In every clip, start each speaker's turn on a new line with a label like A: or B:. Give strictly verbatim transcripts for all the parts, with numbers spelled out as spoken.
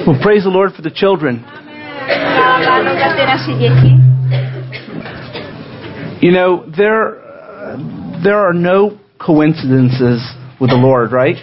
A: Well, praise the Lord for the children. You know, there there are no coincidences with the Lord, right?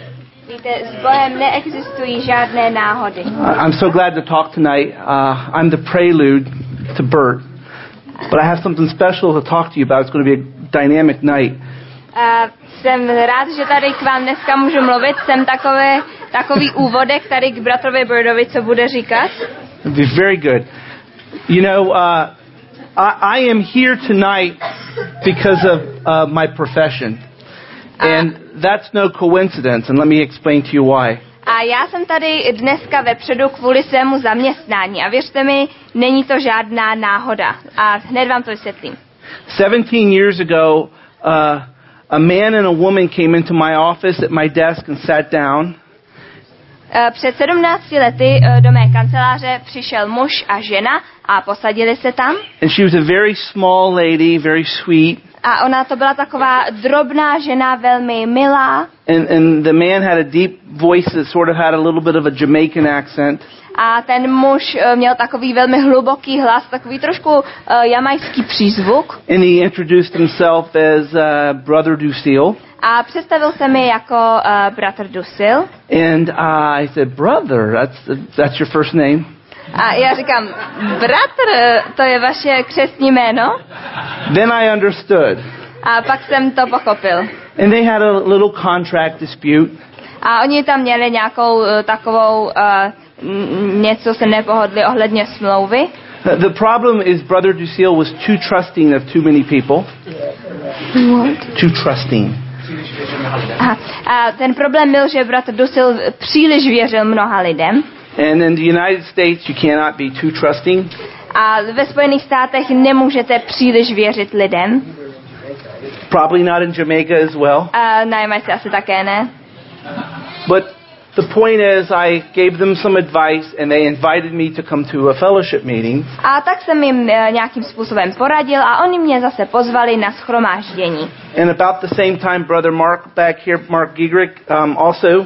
A: I'm so glad to talk tonight. Uh, I'm the prelude to Bert, but I have something special to talk to you about. It's going to be a dynamic night.
B: Uh, jsem rád, že tady k vám dneska můžu mluvit. Jsem takové, takový úvodek tady k bratrovi Birdovi, co bude říkat.
A: It'll be very good. You know, uh, I, I am here tonight because of uh, my profession. And that's no coincidence, and let me explain to you why.
B: A já jsem tady dneska vepředu kvůli svému zaměstnání. A věřte mi, není to žádná náhoda. A hned vám to vysvětlím.
A: Seventeen years ago, uh, a man and a woman came into my office at my desk and sat down.
B: Před sedmnácti lety do mé kanceláře přišel muž a žena a posadili se tam.
A: And she was a very small lady, very sweet.
B: A ona to byla taková drobná žena, velmi milá.
A: And, and the man had a deep voice that sort of had a little bit of a Jamaican accent.
B: A ten muž měl takový velmi hluboký hlas, takový trošku uh, jamajský přízvuk.
A: And he introduced himself as uh, Brother Ducil.
B: A představil se mi jako uh, bratr Ducil.
A: And uh, I said, brother, that's that's your first name?
B: A já říkám, bratr, to je vaše křestní jméno?
A: Then I understood.
B: A pak jsem to pochopil.
A: And they had a little contract dispute.
B: A oni tam měli nějakou uh, takovou uh, něco se nepohodli ohledně smlouvy.
A: The problem is Brother Ducil was too trusting of too many people.
B: What?
A: Too trusting.
B: Aha. A ten problém byl, že bratr Ducil příliš věřil mnoha lidem.
A: And in the United States you cannot be too trusting.
B: A ve Spojených státech nemůžete příliš věřit lidem.
A: Probably not in Jamaica as well.
B: A na Jamajce asi také ne.
A: But the point is, I gave them some advice, and they invited me to come to a fellowship meeting.
B: A tak jsem jim nějakým způsobem poradil a oni mě zase pozvali na shromáždění.
A: And about the same time, Brother Mark back here, Mark Giegrick, um, also uh,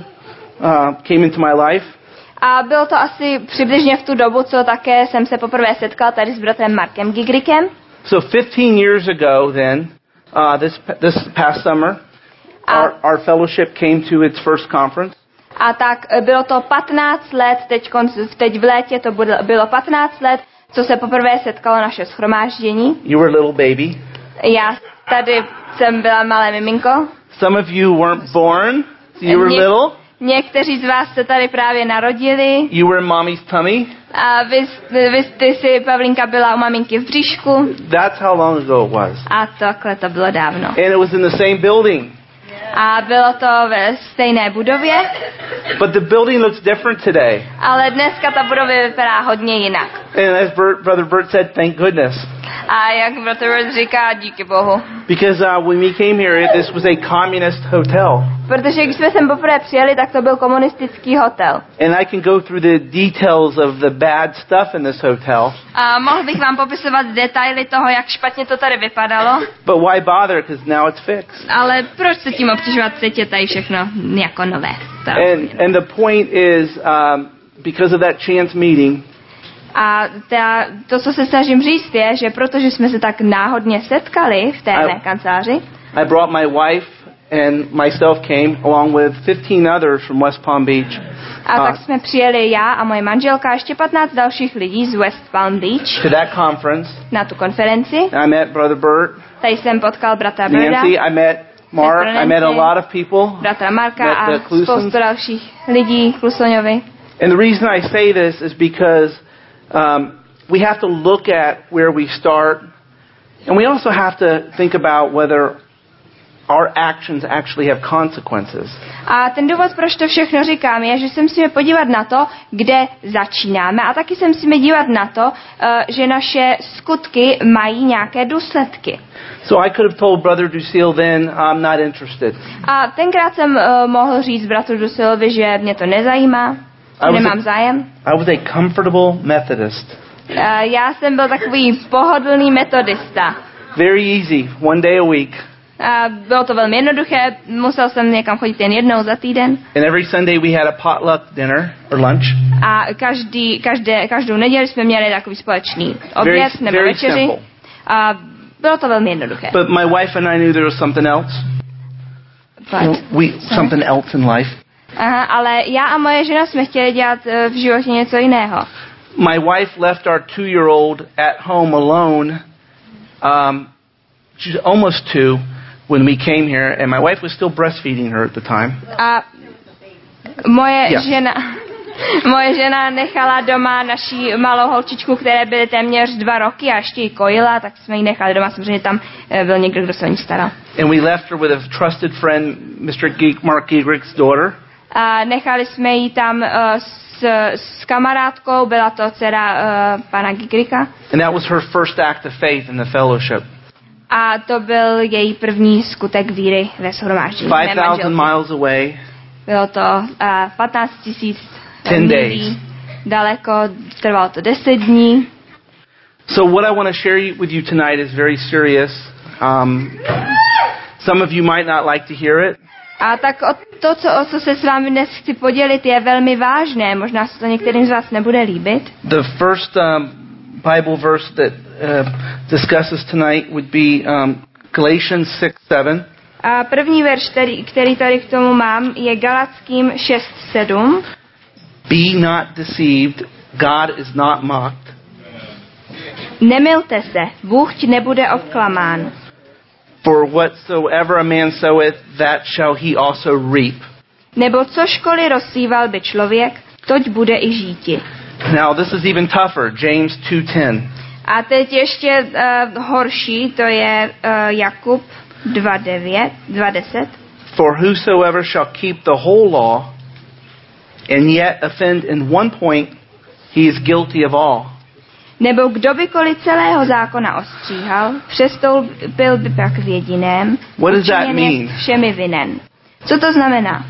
A: came into my life.
B: A bylo to asi přibližně v tu dobu, co také jsem se poprvé setkal tady s bratrem Markem Gigrickem.
A: So fifteen years ago, then, uh, this this past summer, our, our fellowship came to its first conference.
B: A tak bylo to patnáct let, teď, teď v létě to bylo patnáct let, co se poprvé setkalo naše shromáždění.
A: You were a little baby.
B: Já tady jsem byla malé miminko.
A: Some of you weren't born, so you were
B: Ně-
A: little.
B: Někteří z vás se tady právě narodili.
A: You were in mommy's tummy.
B: A vy, vy ty si, Pavlinka, byla u maminky v bříšku.
A: That's how long ago it was.
B: A takhle to bylo dávno.
A: And it was in the same building.
B: A bylo to ve stejné budově.
A: But the building looks different today.
B: Ale dneska ta budova vypadá hodně jinak.
A: And as Bert, Brother Bert said, thank goodness.
B: A jak bratr Bert říká, díky Bohu.
A: Because uh, when we came here, this was a communist hotel.
B: Protože když jsme sem poprvé přijeli, tak to byl komunistický hotel.
A: And I can go through the details of the bad stuff in this hotel.
B: A mohl bych vám popisovat detaily toho, jak špatně to tady vypadalo.
A: But why bother? Because now it's fixed.
B: Ale proč se tím obtěžovat, teď je tady všechno jako nové.
A: And, and the point is, um, because of that chance meeting,
B: a ta, to, co se snažím říct, je, že protože jsme se tak náhodně setkali v té mé kanceláři,
A: I brought my wife and myself came along with fifteen others from West Palm Beach.
B: A tak jsme přijeli já a moje manželka a ještě patnáct dalších lidí z West Palm Beach
A: to that conference.
B: Na tu konferenci.
A: I met Brother Bert.
B: Tady jsem potkal bratra Berda.
A: Nancy, I met Mark, I met a lot of people.
B: Bratra Marka a spoustu dalších lidí Klusoňovi.
A: And the reason I say this is because um, we have to look at where we start, and we also have to think about whether our actions actually have consequences.
B: A ten důvod, proč to všechno říkám, je, že se musíme podívat na to, kde začínáme, a taky se musíme dívat na to, že naše skutky mají nějaké důsledky.
A: So I could have told Brother Ducil then, I'm not interested.
B: A tenkrát jsem uh, mohl říct bratru Ducilovi, že mě to nezajímá, že nemám zájem.
A: I was a comfortable Methodist.
B: Uh, já jsem byl takový pohodlný metodista.
A: Very easy, one day a week.
B: A bylo to velmi jednoduché, musel jsem někam chodit jen jednou za týden.
A: And every Sunday we had a potluck dinner or lunch.
B: A každý, každé, každou neděli jsme měli takový společný oběd
A: Very,
B: nebo
A: very
B: večeři.
A: simple.
B: A bylo to velmi jednoduché.
A: But my wife and I knew there was something else.
B: But,
A: We something else in life.
B: Aha, ale já a moje žena jsme chtěli dělat uh, v životě něco jiného.
A: My wife left our two-year-old at home alone. Um, she's almost two when we came here, and my wife was still breastfeeding her at the time.
B: A moje
A: Yeah.
B: žena moje žena nechala doma naší malou holčičku, které byly téměř dva roky a ještě ji kojila, tak jsme ji nechali doma, samozřejmě tam byl někdo, kdo se o ní staral.
A: And we left her with a trusted friend, mister Geek, Mark Giegrich's daughter.
B: A nechali jsme ji tam uh, s, s kamarádkou, byla to dcera uh, pana Giegricha.
A: And that was her first act of faith in the fellowship.
B: A to byl její první skutek víry ve shromáždění.
A: five thousand miles away.
B: Bylo to uh, patnáct tisíc
A: ten days.
B: milí daleko, trvalo to deset dní.
A: So what I want to share with you tonight is very serious. Um, some of you might not like to hear it.
B: A tak o to, co, o co se s vámi dnes chci podělit, je velmi vážné. Možná se to některým z vás nebude líbit.
A: The first um, Bible verse that uh, discusses tonight would be um, Galatians six seven.
B: A první verš, který, který tady k tomu mám, je Galatským šest sedm.
A: Be not deceived, God is not mocked.
B: Nemilte se, Bůh ti nebude obklamán.
A: For whatsoever a man soweth, that shall he also reap.
B: Nebo co školy rozsíval by člověk, toť bude i žíti.
A: Now this is even tougher, James two ten.
B: A teď ještě uh, horší, to je uh, Jakub dva devět, dva deset.
A: For whosoever shall keep the whole law, and yet offend in one point, he is guilty of all.
B: Nebo kdo bykoliv celého zákona ostříhal, přestoupil by pak v jediném,
A: What does that
B: učiněn je
A: mean?
B: všemi vinen. Co to znamená?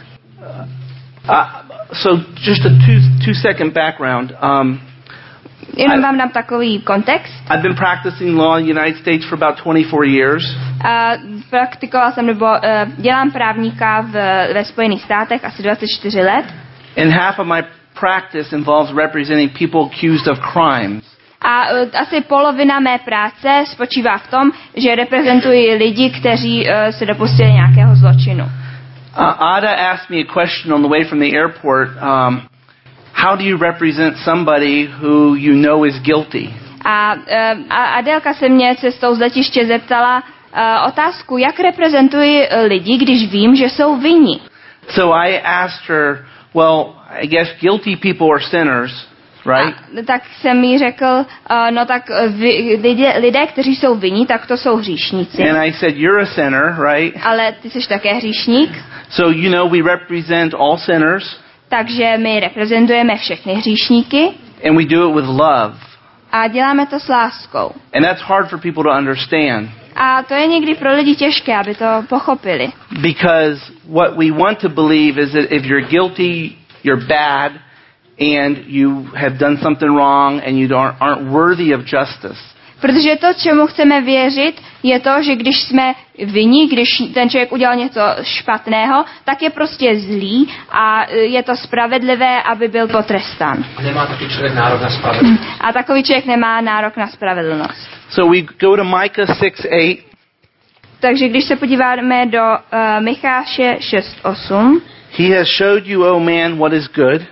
A: Uh, so just a two two second background. Um,
B: Jenom
A: I-
B: vám dám takový kontext.
A: I've been practicing law in the United States for about twenty-four years.
B: A praktikoval jsem, nebo uh, dělám právníka v, ve Spojených státech asi dvacet čtyři let.
A: And half of my practice involves representing people accused of crimes.
B: A uh, asi polovina mé práce spočívá v tom, že reprezentuji lidi, kteří uh, se dopustili nějakého zločinu.
A: Uh, Ada asked me a question on the way from the airport. Um, how do you represent somebody who you know is guilty?
B: A, uh, a Adélka se mě cestou z letiště zeptala uh, otázku, jak reprezentuji uh, lidi, když vím, že jsou vinni.
A: So I asked her, well, I guess guilty people are sinners, right?
B: A, tak jsem jí řekl, uh, no tak uh, vy, lidé, lidé, kteří jsou vinni, tak to jsou hříšníci.
A: And I said, you're a sinner, right?
B: Ale ty jsi také hříšník,
A: So, you know, we represent all sinners,
B: takže my reprezentujeme všechny hříšníky
A: and we do it with love.
B: a děláme to s láskou.
A: And that's hard for people to understand.
B: A to je někdy pro lidi těžké, aby to pochopili.
A: Because what we want to believe is that if you're guilty, you're bad, and you have done something wrong, and you don't, aren't worthy of justice.
B: Protože to, čemu chceme věřit, je to, že když jsme vinni, když ten člověk udělal něco špatného, tak je prostě zlý a je to spravedlivé, aby byl potrestán.
C: A nemá taky člověk nárok na spravedlnost.
B: A takový člověk nemá nárok na spravedlnost.
A: So we go to Micah six eight.
B: Takže když se podíváme do uh, Micháše šest osm,
A: He has showed you, O man, what is good.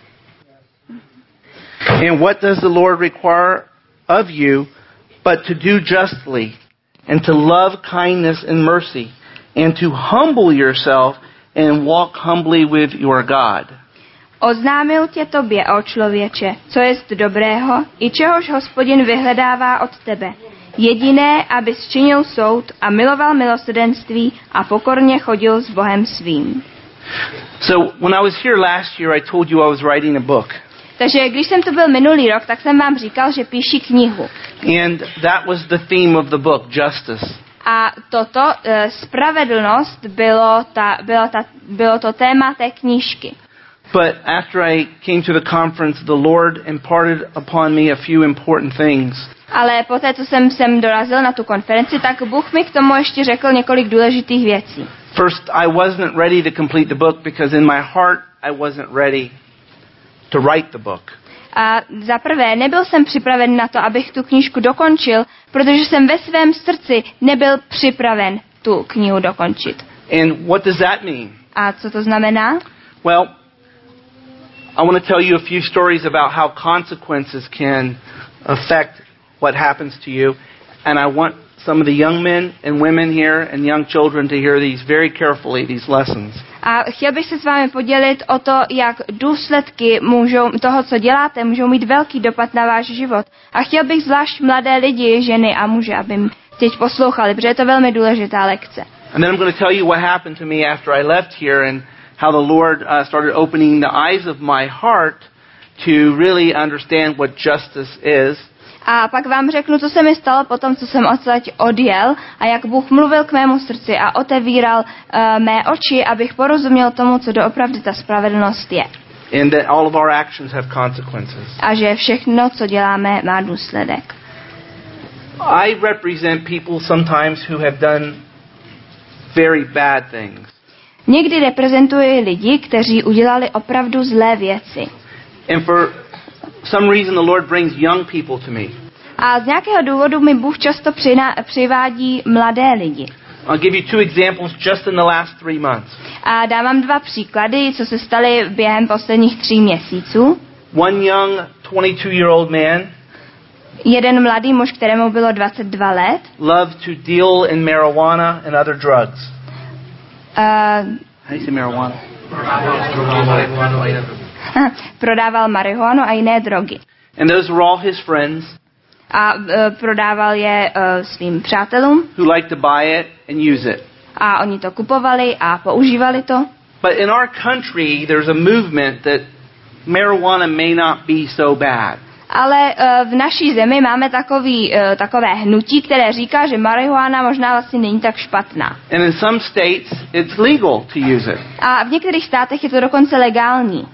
A: And what does the Lord require of you but to do justly, and to love kindness and mercy, and to humble yourself and walk humbly with your God.
B: oznámil tě tobě, o člověče, co jest dobrého, i čehož Hospodin vyhledává od tebe. Jediné, abys činil soud a miloval milosrdenství a pokorně chodil s Bohem svým.
A: So when I was here last year, I told you I was writing a book.
B: Takže když jsem tu byl minulý rok, tak jsem vám říkal, že píši knihu.
A: And that was the theme of the book, justice.
B: A toto, e, spravedlnost, bylo, ta, bylo, ta, bylo to téma té knížky.
A: But after I came to the conference, the Lord imparted upon me a few important things.
B: Ale poté, co jsem sem dorazil na tu konferenci, tak Bůh mi k tomu ještě řekl několik důležitých věcí.
A: First, I wasn't ready to complete the book because in my heart I wasn't ready to write the book.
B: A za prvé, nebyl jsem připraven na to, abych tu knížku dokončil, protože jsem ve svém srdci nebyl připraven tu knihu dokončit.
A: And what does that mean?
B: A co to znamená?
A: Well, I want to tell you a few stories about how consequences can affect what happens to you. And I want some of the young men and women here and young children to hear these very carefully, these lessons.
B: A chtěl bych se s vámi podělit o to, jak důsledky můžou, toho, co děláte, můžou mít velký dopad na váš život. A chtěl bych zvlášť mladé lidi, ženy a muže, aby teď poslouchali, protože je to velmi důležitá lekce.
A: And then I'm going to tell you what happened to me after I left here and how the Lord uh, started opening the eyes of my heart to really understand what justice is.
B: A pak vám řeknu, co se mi stalo potom, co jsem odsaď odjel a jak Bůh mluvil k mému srdci a otevíral uh, mé oči, abych porozuměl tomu, co doopravdy ta spravedlnost je.
A: And that all of our actions have consequences.
B: A že všechno, co děláme, má důsledek.
A: I represent people sometimes who have done very bad things.
B: Někdy reprezentuji lidi, kteří udělali opravdu zlé věci.
A: And for some reason the Lord brings young people to me.
B: A z nějakého důvodu mi Bůh často přina, přivádí mladé lidi.
A: I'll give you two examples just in the last three months.
B: A dám vám dva příklady, co se staly během posledních tří měsíců.
A: One young twenty-two-year-old man
B: Jeden mladý muž, kterému bylo dvacet dva let,
A: loved to deal in marijuana and other drugs.
B: Uh,
A: How do you say marijuana?
B: prodával marihuanu a jiné drogy.
A: And those were all his friends
B: A uh, prodával je uh, svým přátelům.
A: who liked to buy it and use it.
B: A oni to kupovali a používali to.
A: But in our country, there's a movement that marijuana may not be so bad.
B: Ale uh, v naší zemi máme takový, uh, takové hnutí, které říká, že marihuana možná vlastně není tak špatná.
A: And in some states, it's legal to use it.
B: A v některých státech je to dokonce legální.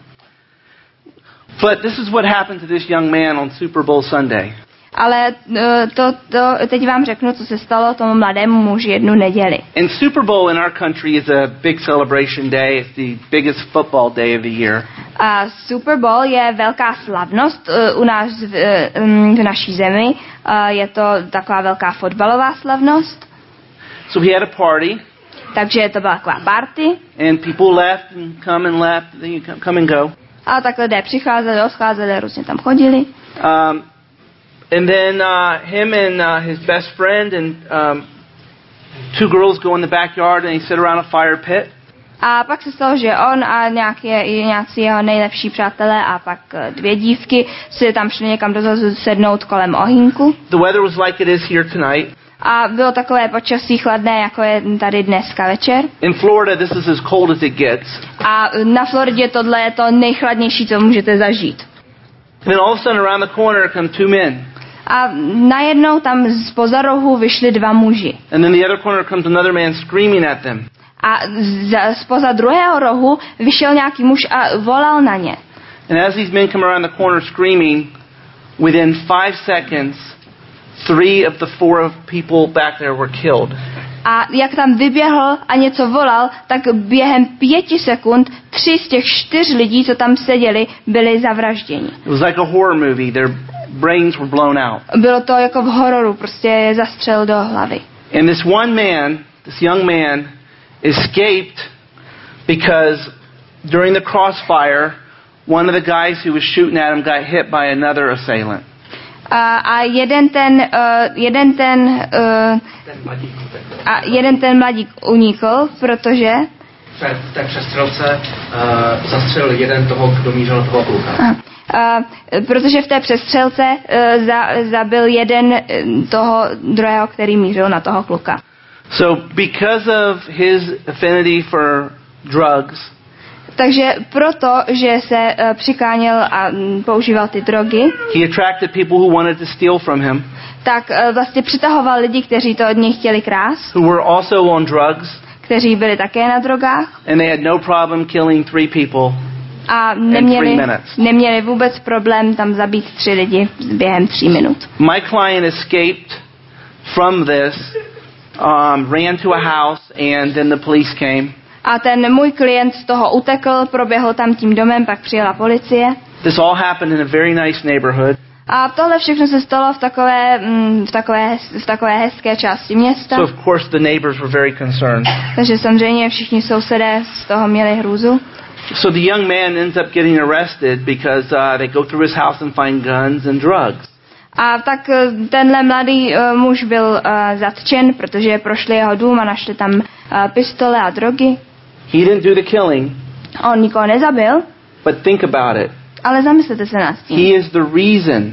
A: But this is what happened to this young man on Super Bowl Sunday.
B: Ale uh, to, to, teď vám řeknu, co se stalo tomu mladému muži jednu neděli.
A: And Super Bowl in our country is a big celebration day. It's the biggest football day of the year.
B: A Super Bowl je velká slavnost uh, u nás v, uh, v naší zemi. Uh, je to taková velká fotbalová slavnost.
A: So he had a party.
B: Takže to byla taková party.
A: And people left and come and left. Then you come and go.
B: A tak lidé přicházeli, odcházeli, různě tam chodili.
A: Um, and then uh, him and uh, his best friend and um, two girls go in the backyard and they sit around a fire pit.
B: A pak se stalo, že on a nějaké, nějací jeho nejlepší přátelé a pak dvě dívky si tam šli někam dozadu sednout kolem ohýnku.
A: The weather was like it is here tonight.
B: A bylo takové počasí chladné, jako je tady dneska večer.
A: In Florida, this is as cold as it gets.
B: A na Floridě tohle je to nejchladnější, co můžete zažít.
A: And then all of a sudden around the corner come two men.
B: A najednou tam zpoza rohu vyšli dva muži.
A: And then the other corner comes another man screaming at them.
B: A zpoza druhého rohu vyšel nějaký muž a volal na ně.
A: And as these men come around the corner screaming, within five seconds, three of the four people back there were killed.
B: A jak tam vyběhl a něco volal, tak během pěti sekund tři z těch čtyř lidí, co tam seděli, byli zavražděni.
A: It was like a horror movie. Their brains were blown out.
B: Bylo to jako v hororu, prostě je zastřel do hlavy.
A: And this one man, this young man, escaped because during the crossfire, one of the guys who was shooting at him got hit by another assailant.
B: A, a jeden ten, uh, jeden ten, uh, a jeden ten mladík unikl, protože
C: v té přestřelce uh, zastřelil jeden toho, kdo mířil na toho kluka.
B: Uh, uh, protože v té přestřelce uh, za, zabil jeden uh, toho druhého, který mířil na toho kluka.
A: So because of his affinity for drugs,
B: takže proto, že se uh, přikáněl a um, používal ty drogy,
A: he attracted people who wanted to steal from him,
B: tak uh, vlastně přitahoval lidi, kteří to od něj chtěli krást,
A: who were also on drugs,
B: kteří byli také na drogách.
A: and they had no problem killing three people.
B: A neměli, neměli vůbec problém tam zabít tři lidi během tří minut.
A: My client escaped from this, um, ran to a house, and then the police came.
B: A ten můj klient z toho utekl, proběhl tam tím domem, pak přijela policie.
A: This all happened in a very nice neighborhood.
B: A tohle všechno se stalo v takové, v takové, v takové hezké části města.
A: So of course the neighbors were very concerned.
B: Takže samozřejmě všichni sousedé z toho měli hrůzu.
A: So the young man ends up getting arrested because uh, they go through his house and find guns and drugs.
B: A tak tenhle mladý uh, muž byl uh, zatčen, protože prošli jeho dům a našli tam uh, pistole a drogy.
A: He didn't do the killing.
B: On nikoho nezabil.
A: But think about it.
B: Ale zamyslete se nad tím.
A: He is the reason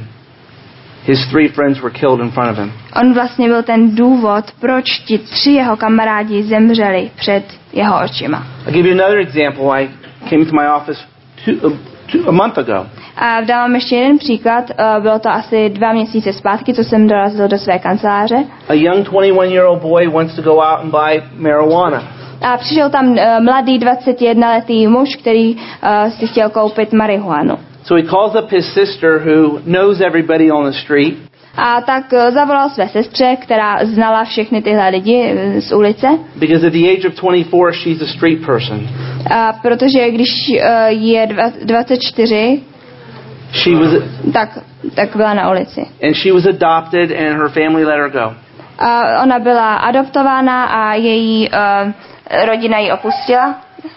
A: his three friends were killed in front of him.
B: On vlastně byl ten důvod, proč ti tři jeho kamarádi zemřeli před jeho očima.
A: I'll give you another example. I came to my office two, uh, two, a month ago.
B: A dávám ještě jeden příklad. Uh, bylo to asi dva měsíce zpátky, co jsem dorazil do své kanceláře.
A: A young twenty-one-year-old boy wants to go out and buy marijuana.
B: A přišel tam uh, mladý dvacetijednoletý muž, který uh, si chtěl koupit marihuanu.
A: So he calls up his sister who knows everybody on the street.
B: A tak uh, zavolal své sestře, která znala všechny tyhle lidi uh, z ulice.
A: Because at the age of twenty-four she's a street person.
B: A protože když uh, je dvacet čtyři,
A: she was
B: tak tak byla na ulici.
A: And she was adopted and her family let her go.
B: A ona byla adoptována a její uh, rodina ji opustila.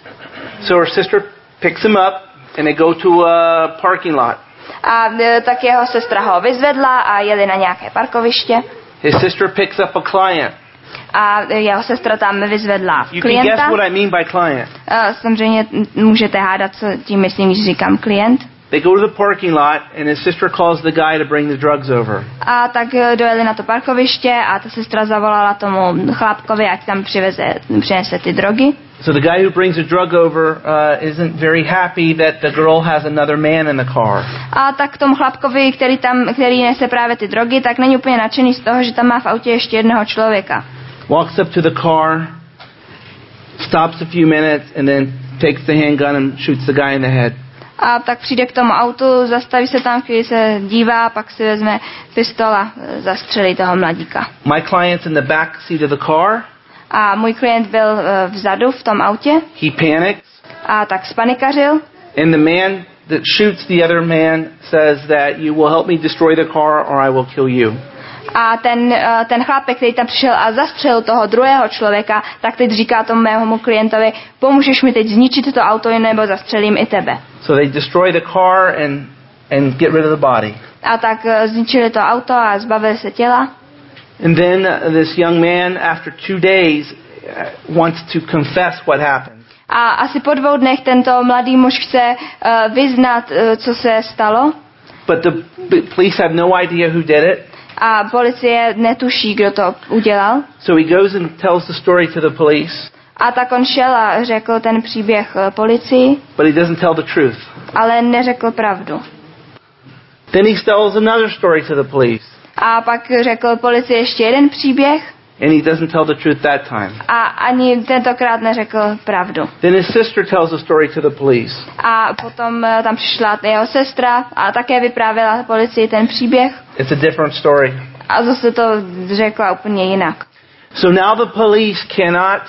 A: So her sister picks him up and they go to a parking lot.
B: A uh, tak jeho sestra ho vyzvedla a jeli na nějaké parkoviště.
A: His sister picks up a client.
B: A jeho sestra tam vyzvedla
A: You
B: klienta.
A: can guess what I mean by client.
B: Uh, samozřejmě můžete hádat, co tím myslím, když říkám klient.
A: They go to the parking lot and his sister calls the guy to bring the drugs over.
B: A tak dojeli na to parkoviště a ta sestra zavolala tomu chlapkovi, ať tam přiveze, přinese ty drogy.
A: So the guy who brings the drug over uh, isn't very happy that the girl has another man in the car.
B: A tak tomu chlapkovi, který tam, který nese právě ty drogy, tak není úplně nadšený z toho, že tam má v autě ještě jednoho člověka.
A: Walks up to the car, stops a few minutes and then takes the handgun and shoots the guy in the head.
B: A tak přijde k tomu autu, zastaví se tam, chvíli se dívá, pak si vezme pistol a zastřelí toho mladíka.
A: My client's in the back seat of the car.
B: A můj klient byl uh, vzadu v tom autě.
A: He panics.
B: A tak spanikařil.
A: And the man that shoots the other man says that you will help me destroy the car or I will kill you.
B: A ten, uh, ten chlápek, který tam přišel a zastřelil toho druhého člověka, tak teď říká tomu mému klientovi, pomůžeš mi teď zničit to auto, nebo zastřelím i tebe.
A: So they destroy the car and, and get rid of the body.
B: A tak uh, zničili to auto a zbavili se těla.
A: And then uh, this young man, after two days, uh, wants to confess what happened.
B: A asi po dvou dnech tento mladý muž chce uh, vyznat, uh, co se stalo.
A: But the police have no idea who did it.
B: A policie netuší, kdo to udělal.
A: So he goes and tells the story to the police.
B: A tak on šel a řekl ten příběh uh, policii.
A: But he doesn't tell the truth.
B: Ale neřekl pravdu.
A: Then he tells another story to the police.
B: A pak řekl policii ještě jeden příběh.
A: And he doesn't tell the truth that time.
B: A ani tentokrát neřekl pravdu.
A: Then his sister tells a story to the police.
B: A potom uh, tam přišla jeho sestra a také vyprávěla policii ten příběh.
A: It's a different story.
B: A zase to řekla úplně jinak.
A: So now the police cannot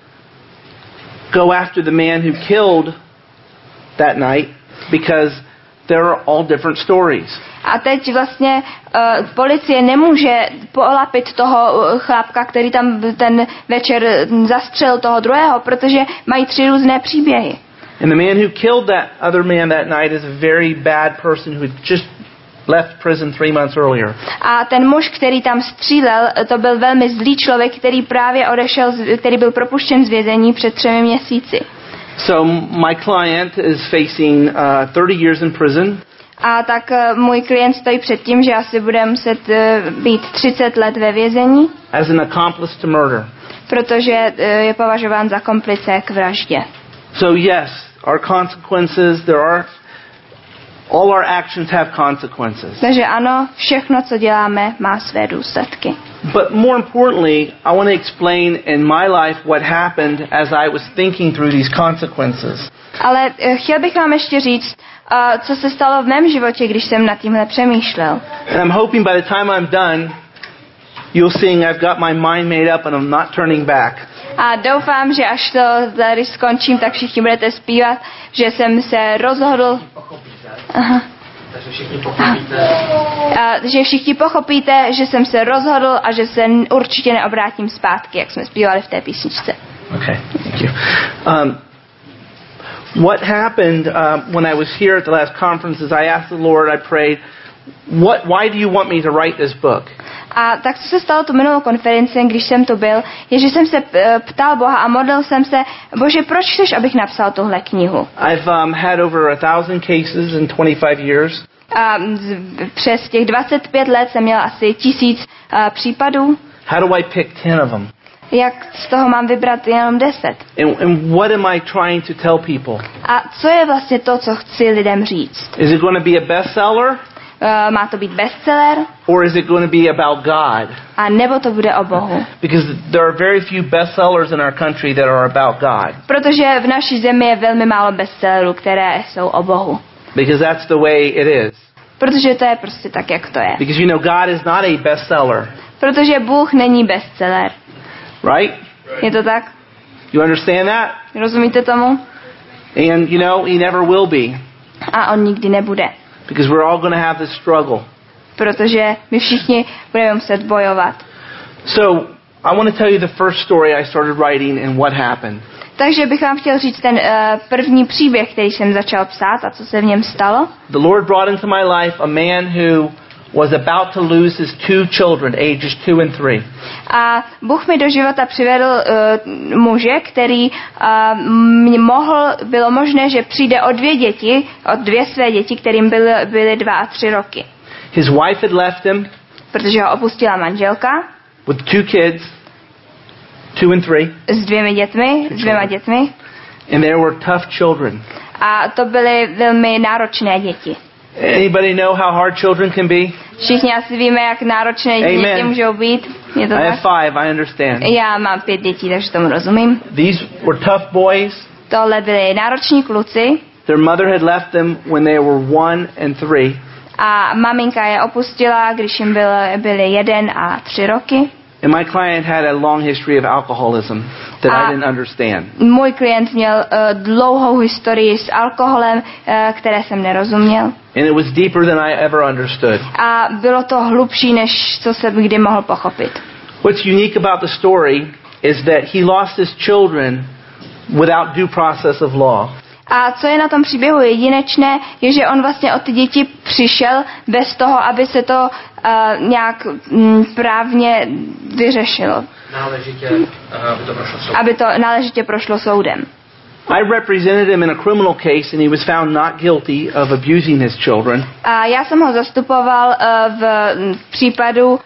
A: go after the man who killed that night because there are all different stories.
B: A teď vlastně uh, policie nemůže polapit toho uh, chlápka, který tam ten večer zastřelil toho druhého, protože mají tři různé příběhy.
A: And the man who killed that other man that night is a very bad person who had just left prison three months earlier.
B: A ten muž, který tam střílel, to byl velmi zlý člověk, který právě odešel, který byl propuštěn z vězení před třemi měsíci.
A: So my client is facing uh, thirty years in prison.
B: A tak uh, můj klient stojí před tím, že asi bude muset uh, být třicet let ve vězení.
A: As an accomplice to murder.
B: Protože uh, je považován za komplice k vraždě.
A: So yes, our consequences, there are All our actions have consequences.
B: Takže ano, všechno, co děláme, má své důsledky.
A: But more importantly, I want to explain in my life what happened as I was thinking through these consequences.
B: Ale uh, chtěl bych vám ještě říct, uh, co se stalo v mém životě, když jsem nad tímhle přemýšlel.
A: And I'm hoping by the time I'm done, you'll see I've got my mind made up and I'm not turning back.
B: A doufám, že až to tady skončím, tak všichni budete zpívat, že jsem se rozhodl. Aha.
C: Takže všichni pochopíte.
B: A, že všichni pochopíte, že jsem se rozhodl a že se určitě neobrátím zpátky, jak jsme zpívali v té písničce.
A: Okay, thank you. Um, what happened uh, when I was here at the last conference is I asked the Lord, I prayed, what, why do you want me to write this book?
B: A tak co se stalo tu minulou konferenci, když jsem tu byl, je, že jsem se ptal Boha a modlil jsem se, Bože, proč chceš, abych napsal tuhle knihu?
A: I've um, had over a thousand cases in twenty-five years.
B: A z, přes těch dvacet pět let jsem měl asi tisíc uh, případů.
A: How do I pick ten of them?
B: Jak z toho mám vybrat jenom deset?
A: And, and what am I trying to tell people?
B: A co je vlastně to, co chci lidem říct?
A: Is it going to be a bestseller?
B: Uh, má to být bestseller?
A: Or is it going to be about God?
B: A nebo to bude o Bohu?
A: Because there are very few bestsellers in our country that are about God.
B: Protože v naší zemi je velmi málo bestsellerů, které jsou o Bohu.
A: Because that's the way it is.
B: Protože to je prostě tak, jak to je.
A: Because you know God is not a bestseller.
B: Protože Bůh není bestseller.
A: Right?
B: Je to tak?
A: You understand that?
B: Rozumíte tomu?
A: And you know, he never will be.
B: A on nikdy nebude.
A: Because we're all going to have this struggle.
B: Protože my všichni budeme muset bojovat.
A: So, I want to tell you the first story I started writing and what happened.
B: Takže bych vám chtěl říct ten uh, první příběh, který jsem začal psát a co se v něm stalo.
A: The Lord brought into my life a man who was about to lose his two children, ages two and three.
B: A Bůh mi do života přivedl uh, muže, který uh, mě mohl, bylo možné, že přijde o dvě děti, o dvě své děti, kterým byly, byly dva a tři roky.
A: His wife had left him.
B: Protože ho opustila manželka.
A: With two kids, two and three.
B: S dvěmi dětmi, s dvěma dětmi.
A: And they were tough children.
B: A to byly velmi náročné děti.
A: Anybody know how hard children can be?
B: Všichni asi víme, jak náročné
A: Amen.
B: děti můžou být. Je to
A: I
B: tak?
A: have five, I understand.
B: Já mám pět dětí, takže tomu rozumím.
A: These were tough boys.
B: Tohle byli nároční kluci.
A: Their mother had left them when they were one and three.
B: A maminka je opustila, když jim byl, byli jeden a tři roky.
A: And my client had a long history of alcoholism that
B: A
A: I didn't understand.
B: Můj klient měl uh, dlouhou historii s alkoholem, uh, které jsem nerozuměl.
A: And it was deeper than I ever understood.
B: A bylo to hlubší, než co jsem kdy mohl pochopit.
A: What's unique about the story is that he lost his children without due process of law.
B: A co je na tom příběhu jedinečné, je, že on vlastně o ty děti přišel bez toho, aby se to uh, nějak m, právně vyřešilo.
C: Náležitě, uh, aby to prošlo soudem.
B: Aby to náležitě prošlo soudem.
A: I represented him in a criminal case and he was found not guilty of abusing his children.
B: A já jsem ho zastupoval uh, v případu, uh,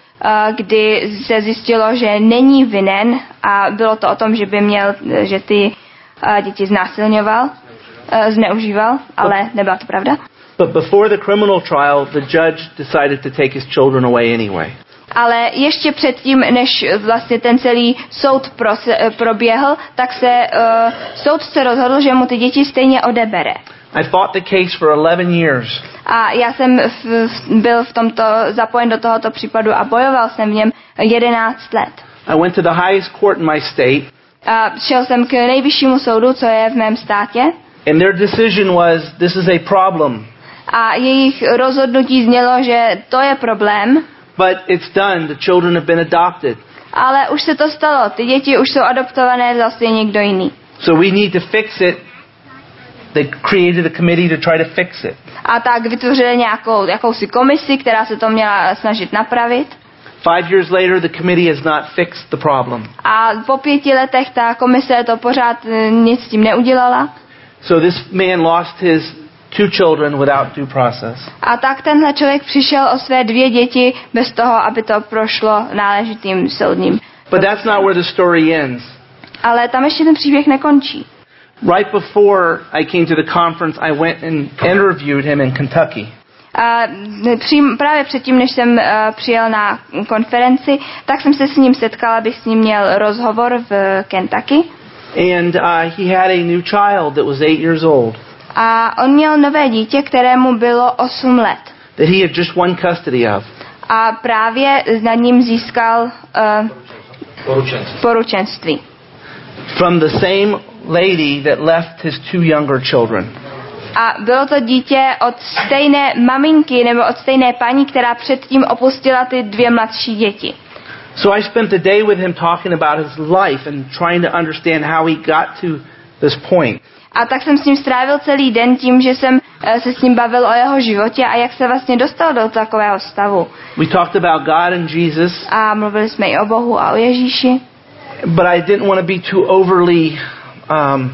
B: kdy se zjistilo, že není vinen a bylo to o tom, že by měl, že ty uh, děti znásilňoval. Zneužíval, ale nebyla to pravda.
A: But before the criminal trial, the judge decided to take his children away anyway.
B: Ale ještě předtím, než vlastně ten celý soud proběhl, tak se uh, soudce rozhodl, že mu ty děti stejně odebere.
A: I fought the case for eleven years.
B: A já jsem v, v, byl v tomto zapojen do tohoto případu a bojoval jsem v něm jedenáct let.
A: I went to the highest court in my state.
B: A šel jsem k nejvyššímu soudu, co je v mém státě.
A: And their decision was, this is a problem.
B: A jejich rozhodnutí znělo, že to je problém.
A: But it's done. The children have been adopted.
B: Ale už se to stalo. Ty děti už jsou adoptované zase někdo jiný.
A: So we need to fix it. They created a committee to try to fix it.
B: A tak vytvořili nějakou jakousi komisi, která se to měla snažit napravit.
A: Five years later, the committee has not fixed the problem.
B: A po pěti letech ta komise to pořád nic s tím neudělala.
A: So this man lost his two children without due process.
B: A tak tenhle člověk přišel o své dvě děti bez toho, aby to prošlo náležitým soudním.
A: But that's not where the story ends.
B: Ale tam ještě ten příběh nekončí.
A: Right before I came to the conference, I went and interviewed him in Kentucky.
B: A přím, právě předtím, než jsem uh, přijel na konferenci, tak jsem se s ním setkala, abych s ním měl rozhovor v Kentucky.
A: And uh, he had a new child that was eight years old.
B: A on měl nové dítě, kterému bylo osm let.
A: That he had just won custody of.
B: A právě nad ním získal uh,
C: Poručenství.
B: poručenství.
A: From the same lady that left his two younger children.
B: A bylo to dítě od stejné maminky nebo od stejné paní, která předtím opustila ty dvě mladší děti.
A: So I spent the day with him talking about his life and trying to understand how he got to this point.
B: A tak jsem s ním strávil celý den tím, že jsem se s ním bavil o jeho životě a jak se vlastně dostal do takového stavu.
A: We talked about God and Jesus.
B: A mluvili jsme i o Bohu a o Ježíši.
A: But I didn't want to be too overly um,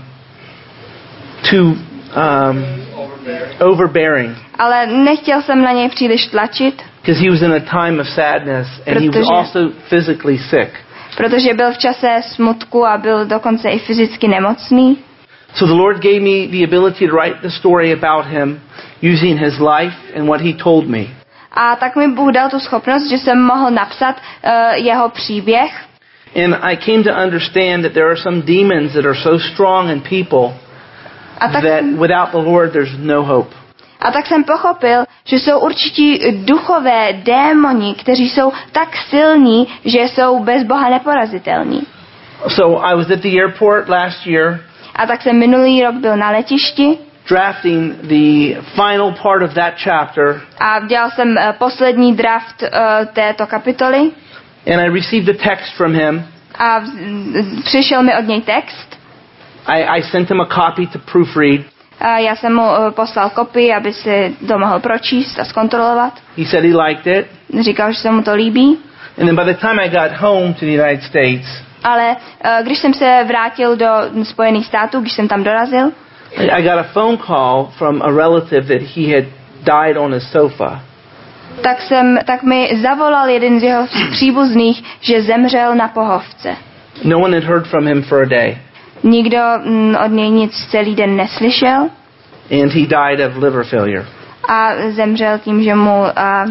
A: too um, overbearing.
B: Ale nechtěl jsem na něj příliš tlačit.
A: Because he was in a time of sadness and he was also physically sick.
B: Protože byl v čase smutku a byl dokonce i fyzicky nemocný.
A: So the Lord gave me the ability to write the story about him using his life and what he told me.
B: A tak mi Bůh dal tu schopnost, že jsem mohl napsat uh, jeho příběh.
A: And I came to understand that there are some demons that are so strong in people that without the Lord there's no hope.
B: A tak jsem pochopil, že jsou určití duchové démoni, kteří jsou tak silní, že jsou bez Boha neporazitelní.
A: So I was at the airport last year.
B: A tak jsem minulý rok byl na letišti.
A: Drafting the final part of that chapter.
B: A dělal jsem uh, poslední draft uh, této kapitoly.
A: And I received a text from him.
B: A v, přišel mi od něj text.
A: I, I sent him a copy to proofread.
B: A já jsem mu uh, poslal kopii, aby si to mohl pročíst a zkontrolovat.
A: He said he liked it.
B: Říkal, že se mu to líbí.
A: And then by the time I got home to the United States,
B: ale uh, když jsem se vrátil do Spojených států, když jsem tam dorazil,
A: I got a phone call from a relative that he had died on his sofa.
B: Tak jsem, tak mi zavolal jeden z jeho příbuzných, že zemřel na pohovce.
A: No one had heard from him for a day.
B: Nikdo mm, od něj nic celý den neslyšel.
A: And he died of liver failure.
B: A zemřel tím, že mu uh,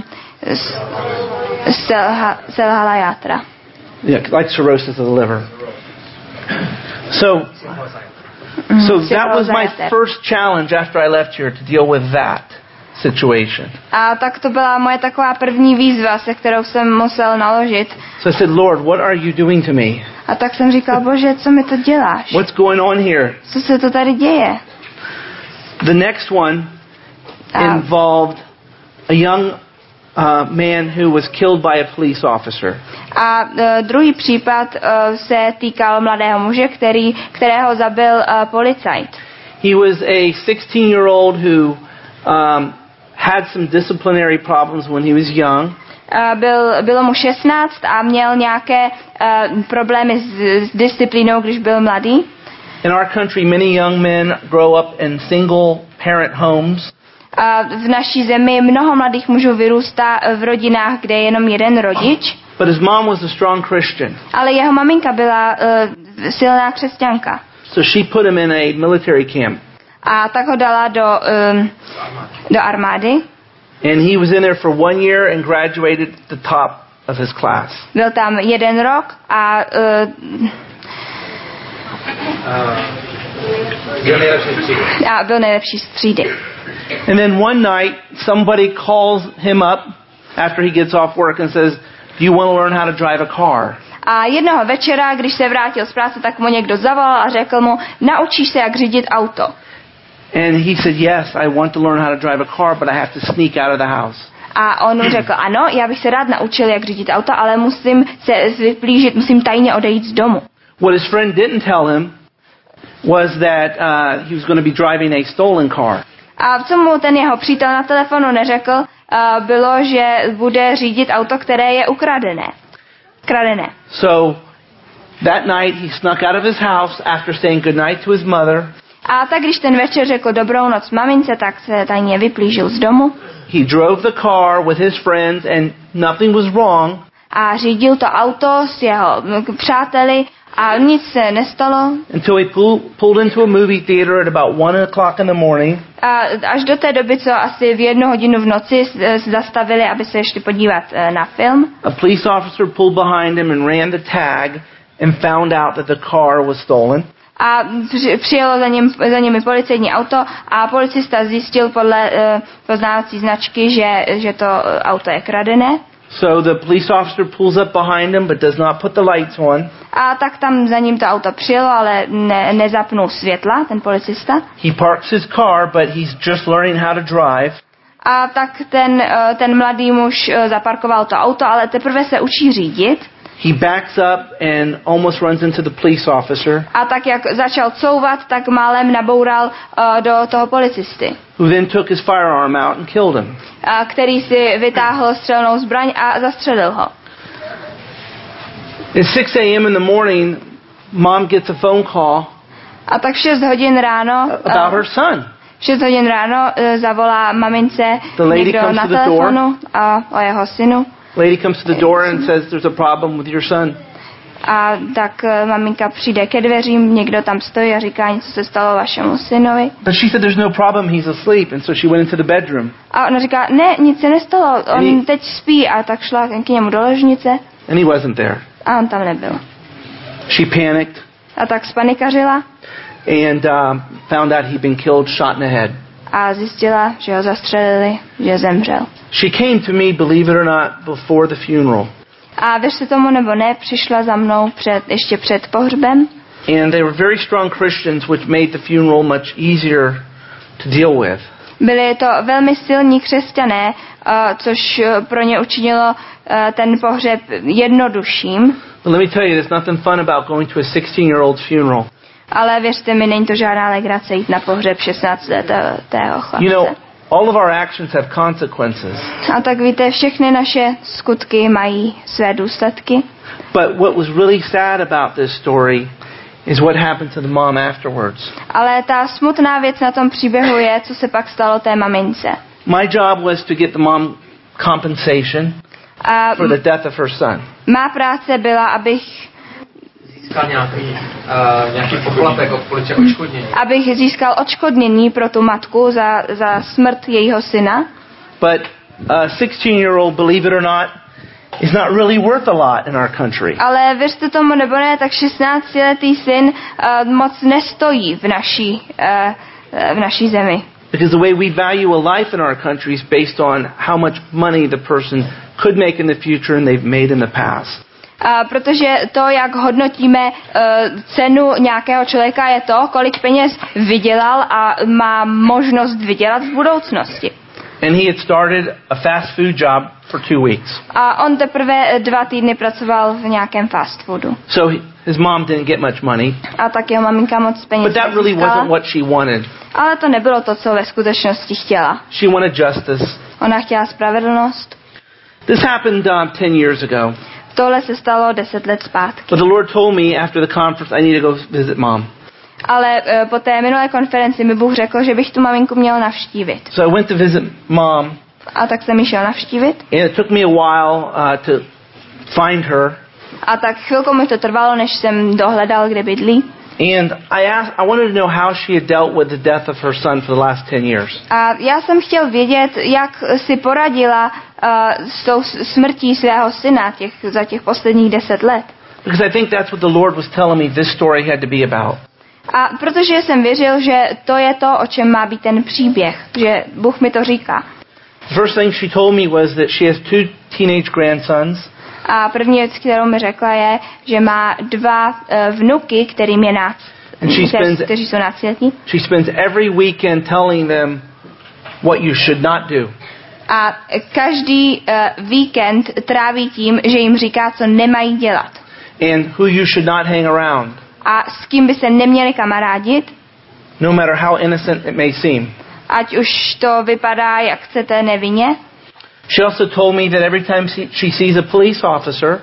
B: selha, selhala játra.
A: Yeah, like cirrhosis of the liver. So, so that was my first challenge after I left here to deal with that situation.
B: A tak to byla moje taková první výzva, se kterou jsem musel naložit.
A: So I said, Lord, what are you doing to me?
B: A tak jsem říkal, Bože, co mi to děláš?
A: What's going on here?
B: Co se to tady děje?
A: The next one involved a young uh, man who was killed by a police officer.
B: A uh, druhý případ uh, se týkal mladého muže, který, kterého zabil uh, policajt.
A: He was a sixteen-year-old who um, had some disciplinary problems when he was young.
B: Uh, byl, bylo mu šestnáct a měl nějaké uh, problémy s, s disciplínou, když byl mladý.
A: In our country, many young men grow up in single-parent homes.
B: A v naší zemi mnoho mladých mužů vyrůstá v rodinách, kde je jenom jeden rodič.
A: But his mom was a strong Christian.
B: Ale jeho maminka byla uh, silná křesťanka.
A: So she put him in a military camp.
B: A tak ho dala do, um, do armády.
A: And he was in there for one year and graduated the top of his class.
B: Byl tam jeden rok a uh,
C: byl nejlepší z třídy.
B: A byl nejlepší z třídy.
A: And then one night somebody calls him up after he gets off work and says, "Do you want to learn how to drive a car?"
B: A jednoho večera, když se vrátil z práce, tak mu někdo zavolal a řekl mu, naučíš se, jak řídit auto.
A: And he said, "Yes, I want to learn how to drive a car, but I have to sneak out of the house."
B: A on mu řekl, ano, já bych se rád naučil, jak řídit auto, ale musím se vyplížit, musím tajně odejít z domu.
A: What his friend didn't tell him was that uh, he was going to be driving a stolen car.
B: A co mu ten jeho přítel na telefonu neřekl, uh, bylo, že bude řídit auto, které je ukradené. Kradené.
A: So that night he snuck out of his house after saying goodnight to his mother.
B: A tak když ten večer řekl dobrou noc mamince, tak se tajně vyplížil z domu.
A: He drove the car with his friends and nothing was wrong.
B: A řídil to auto s jeho přáteli A nic se nestalo.
A: Until he pull, pulled into a movie theater at about one o'clock in the morning.
B: A až do té doby, co asi v jednu hodinu v noci zastavili, aby se šli podívat na film.
A: A police officer pulled behind him and ran the tag and found out that the car was stolen.
B: A přijelo za, ním, za nimi policejní auto a policista zjistil podle uh, poznávací značky, že, že to auto je kradené.
A: So the police officer pulls up behind him but does not put the lights on.
B: A tak tam za ním to auto přijelo, ale ne, nezapnul světla, ten policista.
A: He parks his car, but he's just learning how to drive.
B: A tak ten, ten mladý muž zaparkoval to auto, ale teprve se učí řídit.
A: He backs up and almost runs into the police officer.
B: A tak jak začal couvat, tak málem naboural uh, do toho policisty.
A: Who then took his firearm out and killed him.
B: A který si vytáhl střelnou zbraň a zastřelil ho.
A: At six a.m. in the morning, mom gets a phone call.
B: A tak v šest hodin ráno
A: about her son.
B: V šest hodin ráno uh, zavolá mamince někdo na telefonu a o jeho synu.
A: Lady comes to the door and says there's a problem with your son.
B: A tak uh, maminka přijde ke dveřím, někdo tam stojí a říká, něco se stalo vašemu synovi.
A: But she said there's no problem, he's asleep, and so she went into the bedroom.
B: A ona říká, ne, nic se nestalo, on he, teď spí, a tak šla k němu do ložnice.
A: And he wasn't there.
B: A on tam nebyl.
A: She panicked.
B: A tak spanikařila.
A: And uh, found out he'd been killed, shot in the head.
B: A zjistila, že ho zastřelili, že zemřel.
A: She came to me, believe it or not, before the funeral.
B: A věřte tomu nebo ne, přišla za mnou před, ještě před pohřbem.
A: And they were very strong Christians, which made the funeral much easier to deal with.
B: Byli to velmi silní křesťané, uh, což pro ně učinilo uh, ten pohřeb jednodušším.
A: But let me tell you, there's nothing fun about going to a sixteen-year-old's funeral.
B: Ale věřte mi, není to žádná legrace jít na pohřeb šestnáctiletého chlapce.
A: You know, all of our actions have consequences.
B: A tak víte, všechny naše skutky mají své důsledky.
A: But what was really sad about this story is what happened to the mom afterwards.
B: Ale ta smutná věc na tom příběhu je, co se pak stalo té mamince.
A: My job was to get the mom compensation
B: A
A: for the death of her son.
B: Má práce byla, abych
C: získal nějaký, uh, nějaký poplatek od policie, odškodnění.
B: Abych získal odškodnění pro tu matku za, za smrt jejího syna.
A: But a sixteen-year-old, believe it or not, is not really worth a lot in our country.
B: Ale věřte tomu nebo ne, tak šestnáctiletý syn uh, moc nestojí v naší, uh, v naší zemi.
A: Because the way we value a life in our country is based on how much money the person could make in the future and they've made in the past.
B: Uh, protože to, jak hodnotíme uh, cenu nějakého člověka, je to, kolik peněz vydělal a má možnost vydělat v budoucnosti.
A: And he had started a fast food job for two weeks.
B: A on teprve dva týdny pracoval v nějakém fast foodu.
A: So his mom didn't get much money.
B: A tak jeho maminka moc peněz
A: But that really wasn't what she wanted.
B: Ale to nebylo to, co ve skutečnosti chtěla.
A: She wanted justice.
B: Ona chtěla spravedlnost.
A: This happened um, ten years ago.
B: Tohle se stalo deset let zpátky.
A: But the Lord told me after the conference I need to go visit mom.
B: Ale uh, po té minulé konferenci mi Bůh řekl, že bych tu maminku měl navštívit.
A: So I went to visit mom.
B: A tak jsem ji šel navštívit.
A: And it took me a while uh, to find her.
B: A tak chvilku mi to trvalo, než jsem dohledal, kde bydlí.
A: And I asked, I wanted to know how she had dealt with the death of her son for the last ten years.
B: A já jsem chtěl vědět, jak si poradila uh, s tou smrtí svého syna těch, za těch posledních deset let.
A: Because I think that's what the Lord was telling me this story had to be about.
B: A protože jsem věřil, že to je to, o čem má být ten příběh, že Bůh mi to říká.
A: The first thing she told me was that she has two teenage grandsons.
B: A první věc, kterou mi řekla, je, že má dva uh, vnuky, kterým je nác, spends, kteří jsou náctiletí.
A: She spends every weekend telling them what you should not do.
B: A každý uh, víkend tráví tím, že jim říká, co nemají dělat.
A: And who you should not hang around.
B: A s kým by se neměli kamarádit.
A: No matter how innocent it may seem.
B: Ať už to vypadá, jak chcete, nevinně.
A: She also told me that every time she sees a police officer,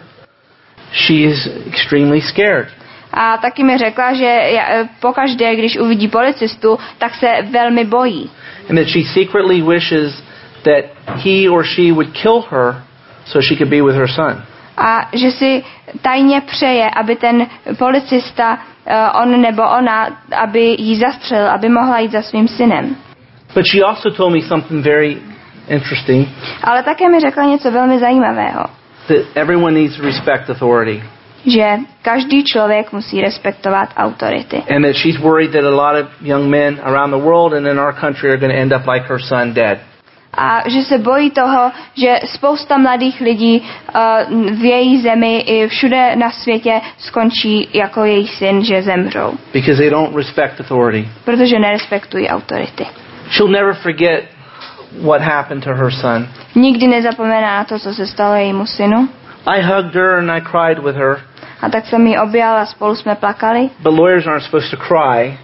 A: she is extremely scared.
B: A taky mi řekla, že pokaždé, když uvidí policistu, tak se velmi bojí.
A: And that she secretly wishes that he or she would kill her so she could be with her son.
B: A že si tajně přeje, aby ten policista, on nebo ona, aby ji zastřelil, aby mohla jít za svým synem.
A: But she also told me something very interesting.
B: Ale také mi řekla něco velmi zajímavého.
A: That everyone needs to respect authority.
B: Že každý člověk musí respektovat autority.
A: And that she's worried that a lot of young men around the world and in our country are going to end up like her son, dead.
B: A že se bojí toho, že spousta mladých lidí uh, v její zemi i všude na světě skončí jako její syn, že zemřou.
A: Because they don't respect authority.
B: Protože nerespektují autority.
A: She'll never forget what happened to her son.
B: Nikdy nezapomene na to, co se stalo jejímu synu.
A: I hugged her and I cried with her.
B: A tak jsem ji objal a spolu jsme plakali.
A: But lawyers aren't supposed to cry.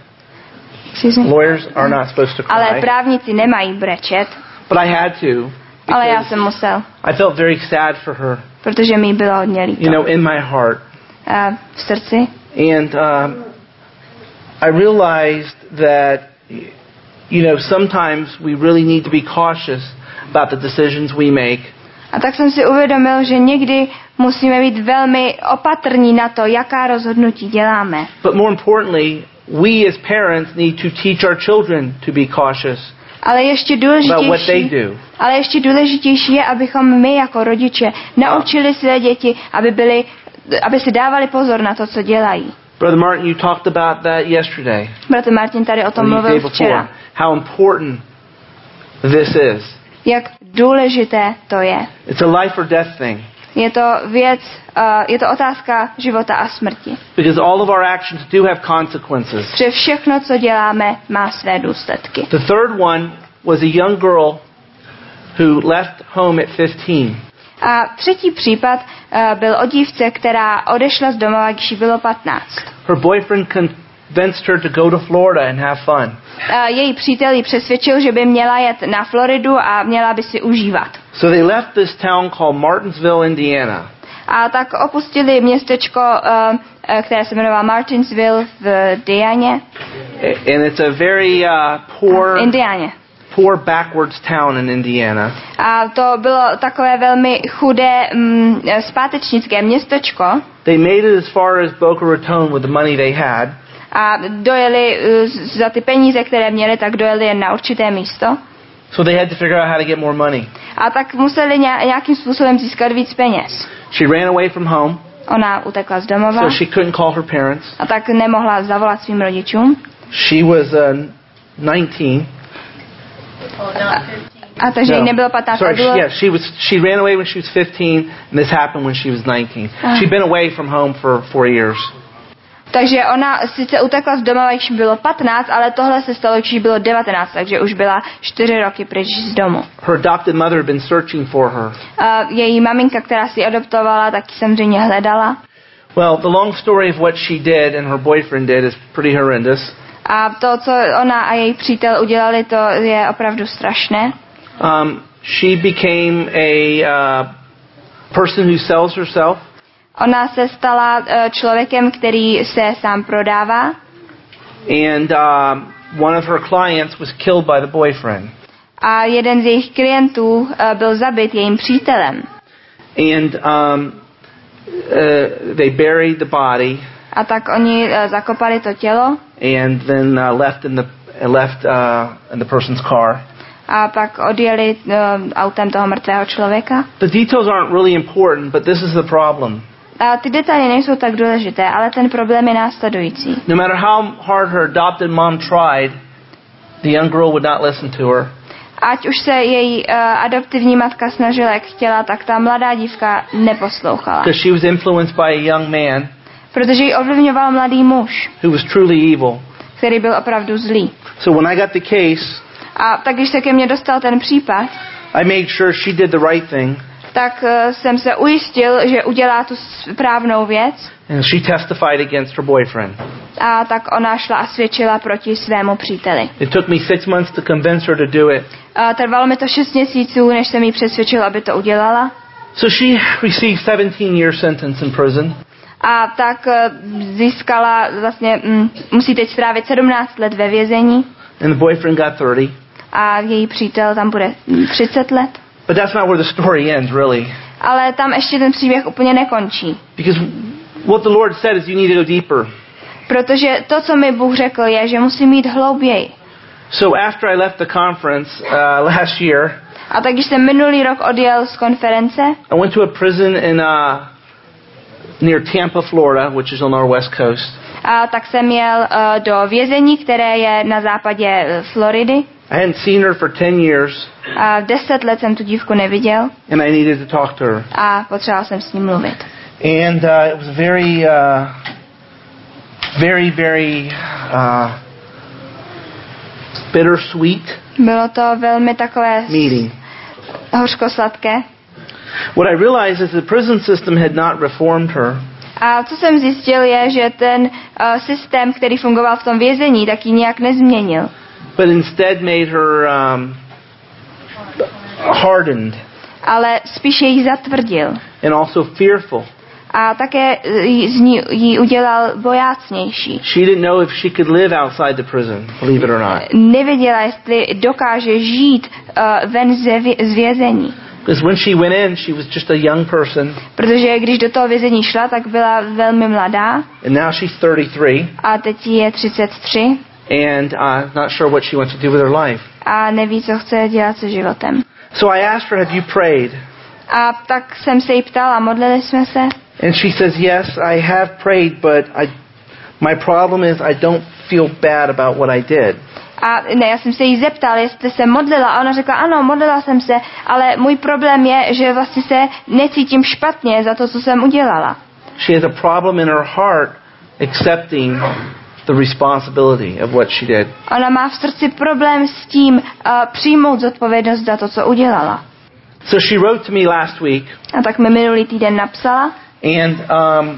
A: Lawyers are not supposed to cry.
B: Ale právníci nemají brečet.
A: But I had to.
B: Ale já jsem musel.
A: I felt very sad for her.
B: Protože mi bylo hodně líto.
A: You know, in my heart.
B: Uh, v srdci.
A: And um, I realized that, you know, sometimes we really need to be cautious about the decisions we make.
B: A tak jsem si uvědomil, že někdy musíme být velmi opatrní na to, jaká rozhodnutí děláme.
A: But more importantly, we as parents need to teach our children to be cautious.
B: Ale ještě důležitější, ale ještě důležitější je, abychom my jako rodiče naučili své děti, aby byli, aby si dávali pozor na to, co dělají.
A: Brother Martin, you talked about that yesterday.
B: Bratr Martin tady o tom mluvil včera.
A: How important this is.
B: Jak důležité to je.
A: It's a life or death thing.
B: Je to věc, uh, je to otázka života a smrti.
A: Because all of our actions do have consequences.
B: Protože všechno, co děláme, má své důsledky.
A: The third one was a young girl who left home at fifteen.
B: A třetí případ uh, byl o dívce, která odešla z domova, když jí bylo patnáct.
A: Her boyfriend convinced her to go to Florida and have fun.
B: Uh, její přítel ji přesvědčil, že by měla jet na Floridu a měla by si užívat.
A: So they left this town called Martinsville, Indiana.
B: A tak opustili městečko, uh, které se jmenovalo Martinsville v Dianě.
A: And it's a very uh, poor,
B: Indianě.
A: poor backwards town in Indiana.
B: A to bylo takové velmi chudé, um, zpátečnické městečko.
A: They made it as far as Boca Raton with the money they had.
B: A dojeli uh, za ty peníze, které měli, tak dojeli jen na určité místo.
A: So they had to figure out how to get more money.
B: A tak museli nějakým způsobem získat víc peněz.
A: She ran away from home.
B: Ona utekla z domova.
A: So she couldn't call her parents.
B: A tak nemohla zavolat svým rodičům.
A: She was uh, nineteen.
B: A, a takže jí
A: no.
B: nebylo patnáct.
A: Sorry,
B: bylo...
A: yeah, she was she ran away when she was fifteen and this happened when she was nineteen.
B: Ah.
A: She'd been away from home for four years.
B: Takže ona sice utekla z domova, když bylo patnáct, ale tohle se stalo, když bylo devatenáct, takže už byla čtyři roky pryč z domu.
A: Her adopted mother had been searching for her.
B: Uh, její maminka, která si adoptovala, taky samozřejmě hledala.
A: Well, the long story of what she did and her boyfriend did is pretty horrendous.
B: A to, co ona a její přítel udělali, to je opravdu strašné.
A: Um, she became a uh, person who sells herself.
B: Ona se stala uh, člověkem, který se sám prodává.
A: And uh, one of her clients was killed by the boyfriend.
B: A jeden z jejich klientů uh, byl zabit jejím přítelem.
A: And um, uh, they buried the body.
B: A tak oni uh, zakopali to tělo.
A: And then uh, left in the uh, left uh, in the person's car.
B: A pak odjeli uh, autem toho mrtvého člověka.
A: The details aren't really important, but this is the problem.
B: A ty detaily nejsou tak důležité, ale ten problém je následující.
A: No matter how hard her adopted mom tried, the young girl would not listen to her.
B: Ať už se její uh, adoptivní matka snažila, jak chtěla, tak ta mladá dívka neposlouchala.
A: Because she was influenced by a young man.
B: Protože ji ovlivňoval mladý muž.
A: Who was truly evil.
B: Který byl opravdu zlý.
A: So when I got the case,
B: a tak když se ke mně dostal ten případ,
A: I made sure she did the right thing.
B: Tak uh, jsem se ujistil, že udělá tu správnou věc.
A: And she testified against her boyfriend.
B: A tak ona šla a svědčila proti svému příteli.
A: It took me six months to convince her to do it.
B: A trvalo mi to šest měsíců, než jsem jí přesvědčil, aby to udělala.
A: So she received seventeen year sentence in prison.
B: A tak uh, získala vlastně mm, musí teď strávit sedmnáct let ve vězení.
A: And the boyfriend got thirty.
B: A její přítel tam bude třicet let.
A: But that's not where the story ends, really.
B: Ale tam ještě ten příběh úplně nekončí.
A: Because what the Lord said is you need to go deeper.
B: Protože to, co mi Bůh řekl, je, že musím jít hlouběji.
A: So after I left the conference uh, last year,
B: A tak, když jsem minulý rok odjel z konference,
A: I went to a prison in uh, near Tampa, Florida, which is on our west coast.
B: a tak jsem jel uh, do vězení, které je na západě uh, Floridy.
A: I hadn't seen her for ten years,
B: A deset let jsem tu dívku neviděl
A: and I needed to talk to her.
B: a potřeboval jsem s ní mluvit.
A: And uh, it was very, uh, very, very uh, bittersweet
B: Bylo to velmi takové
A: meeting.
B: hořkosladké.
A: What I realized is the prison system had not reformed her.
B: A co jsem zjistil je, že ten uh, systém, který fungoval v tom vězení, tak ji nějak nezměnil.
A: But instead made her um, hardened
B: Ale spíše ji zatvrdil.
A: and also fearful.
B: A také jí- z ní ji udělal bojácnější.
A: She didn't know if she could live outside the prison, believe it or not.
B: Nevěděla, jestli dokáže žít uh, ven ze vě- z vězení.
A: Because when she went in, she was just a young person,
B: Protože když do toho vězení šla, tak byla velmi mladá
A: and now she's thirty-three,
B: a teď jí je třicet tři
A: and uh, not sure what she wants to do with her life.
B: a neví, co chce dělat se životem.
A: So I asked her, have you prayed?
B: A tak jsem se jí ptala, modlili jsme se?
A: And she says, yes, I have prayed, but I, my problem is I don't feel bad about what I did.
B: A ne, já jsem se jí zeptal, jestli se modlila a ona řekla, ano, modlila jsem se, ale můj problém je, že vlastně se necítím špatně za to, co jsem udělala.
A: She has a problem in her heart accepting the responsibility of what she did.
B: Ona má v srdci problém s tím uh, přijmout zodpovědnost za to, co udělala.
A: So she wrote to me last week
B: A tak mi minulý týden napsala
A: and um,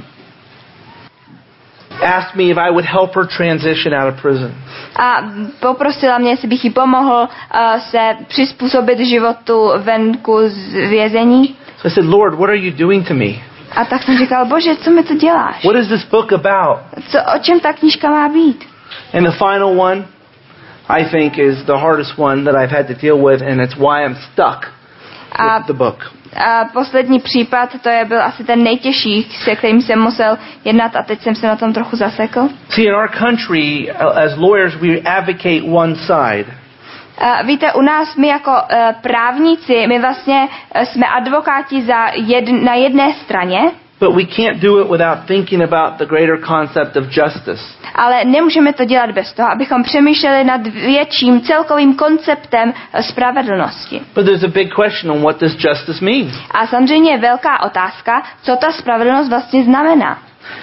A: asked me if I would help her transition out of prison.
B: a poprosila mě, jestli bych jí pomohl uh, se přizpůsobit životu venku z vězení.
A: So I said, Lord, what are you doing to me?
B: A tak jsem říkal, Bože, co mi to děláš?
A: What is this book about?
B: Co, o čem ta knížka má být?
A: And the final one, I think, is the hardest one that I've had to deal with, and it's why I'm stuck
B: A,
A: with the book.
B: a poslední případ, to je byl asi ten nejtěžší, se kterým jsem musel jednat a teď jsem se na tom trochu zasekl.
A: See, in our country, uh, as lawyers, we advocate one side.
B: A víte, u nás my jako uh, právníci, my vlastně uh, jsme advokáti za jed, na jedné straně,
A: But we can't do it without thinking about the greater concept of justice.
B: ale nemůžeme to dělat bez toho, abychom přemýšleli nad větším celkovým konceptem uh, spravedlnosti.
A: But there's a big question on what does justice mean.
B: A samozřejmě je velká otázka, co ta spravedlnost vlastně znamená.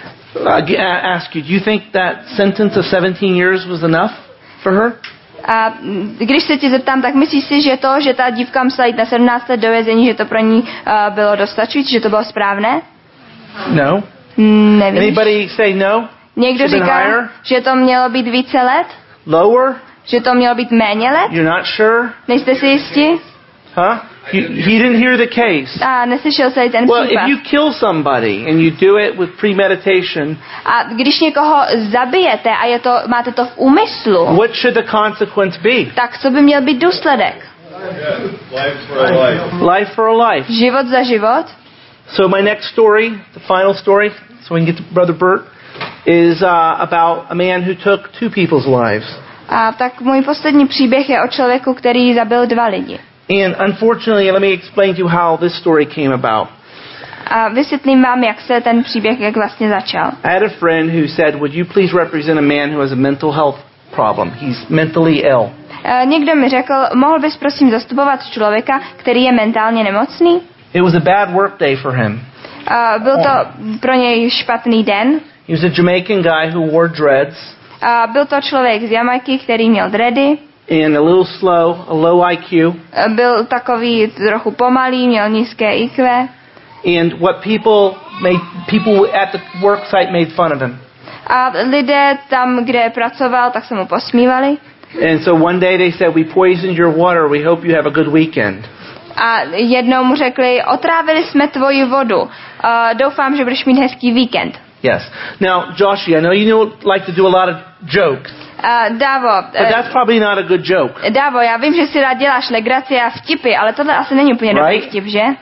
A: I ask you, do you think that sentence of seventeen years was enough for her?
B: A mm, když se tě zeptám, tak myslíš si, že to, že ta dívka musela jít na sedmnáct let do vězení, že to pro ní uh, bylo dostačující, že to bylo správné?
A: No.
B: Mm, Nevíš.
A: Anybody say no?
B: Někdo
A: Should have been
B: říká,
A: higher?
B: že to mělo být více let,
A: Lower?
B: že to mělo být méně let.
A: You're not sure?
B: Nejste si jistí?
A: Huh? You, he didn't hear the case.
B: A neslyšel se ten
A: Well,
B: případ.
A: if you kill somebody and you do it with premeditation,
B: A když někoho zabijete a je to, máte to v úmyslu,
A: what should the consequence be?
B: tak co by měl být důsledek?
D: Life for a life.
A: Life for a life.
B: Život za život?
A: So my next story, the final story, so we can get to Brother Bert, is uh, about a man who took two people's lives.
B: A tak můj poslední příběh je o člověku, který zabil dva lidi.
A: And unfortunately, let me explain to you how this story came about.
B: A vysvětlím vám, jak se ten příběh jak vlastně začal.
A: I had a friend who said, would you please represent a man who has a mental health problem? He's mentally ill.
B: E, někdo mi řekl, mohl bys prosím zastupovat člověka, který je mentálně nemocný?
A: It was a bad work day for him.
B: A byl to pro něj špatný den.
A: He was a Jamaican guy who wore dreads
B: A byl to člověk z Jamajky, který měl dready.
A: and a little slow, a low I Q.
B: E, byl takový trochu pomalý, měl nízké í kvé.
A: And what people made, people at the work site made fun of him.
B: A lidé tam, kde pracoval, tak se mu posmívali.
A: And so one day they said, we poisoned your water. We hope you have a good weekend.
B: A jednou mu řekli, otrávili jsme tvoji vodu. Uh, doufám, že budeš mít hezký víkend.
A: Yes. Now, Joshie, I know you know, like to do a lot of jokes,
B: Uh, Dávo,
A: but that's probably not a good joke.
B: uh, Dávo, já vím, že si rád děláš legraci a vtipy, ale tohle asi není úplně dobrý
A: Right?
B: vtip, že?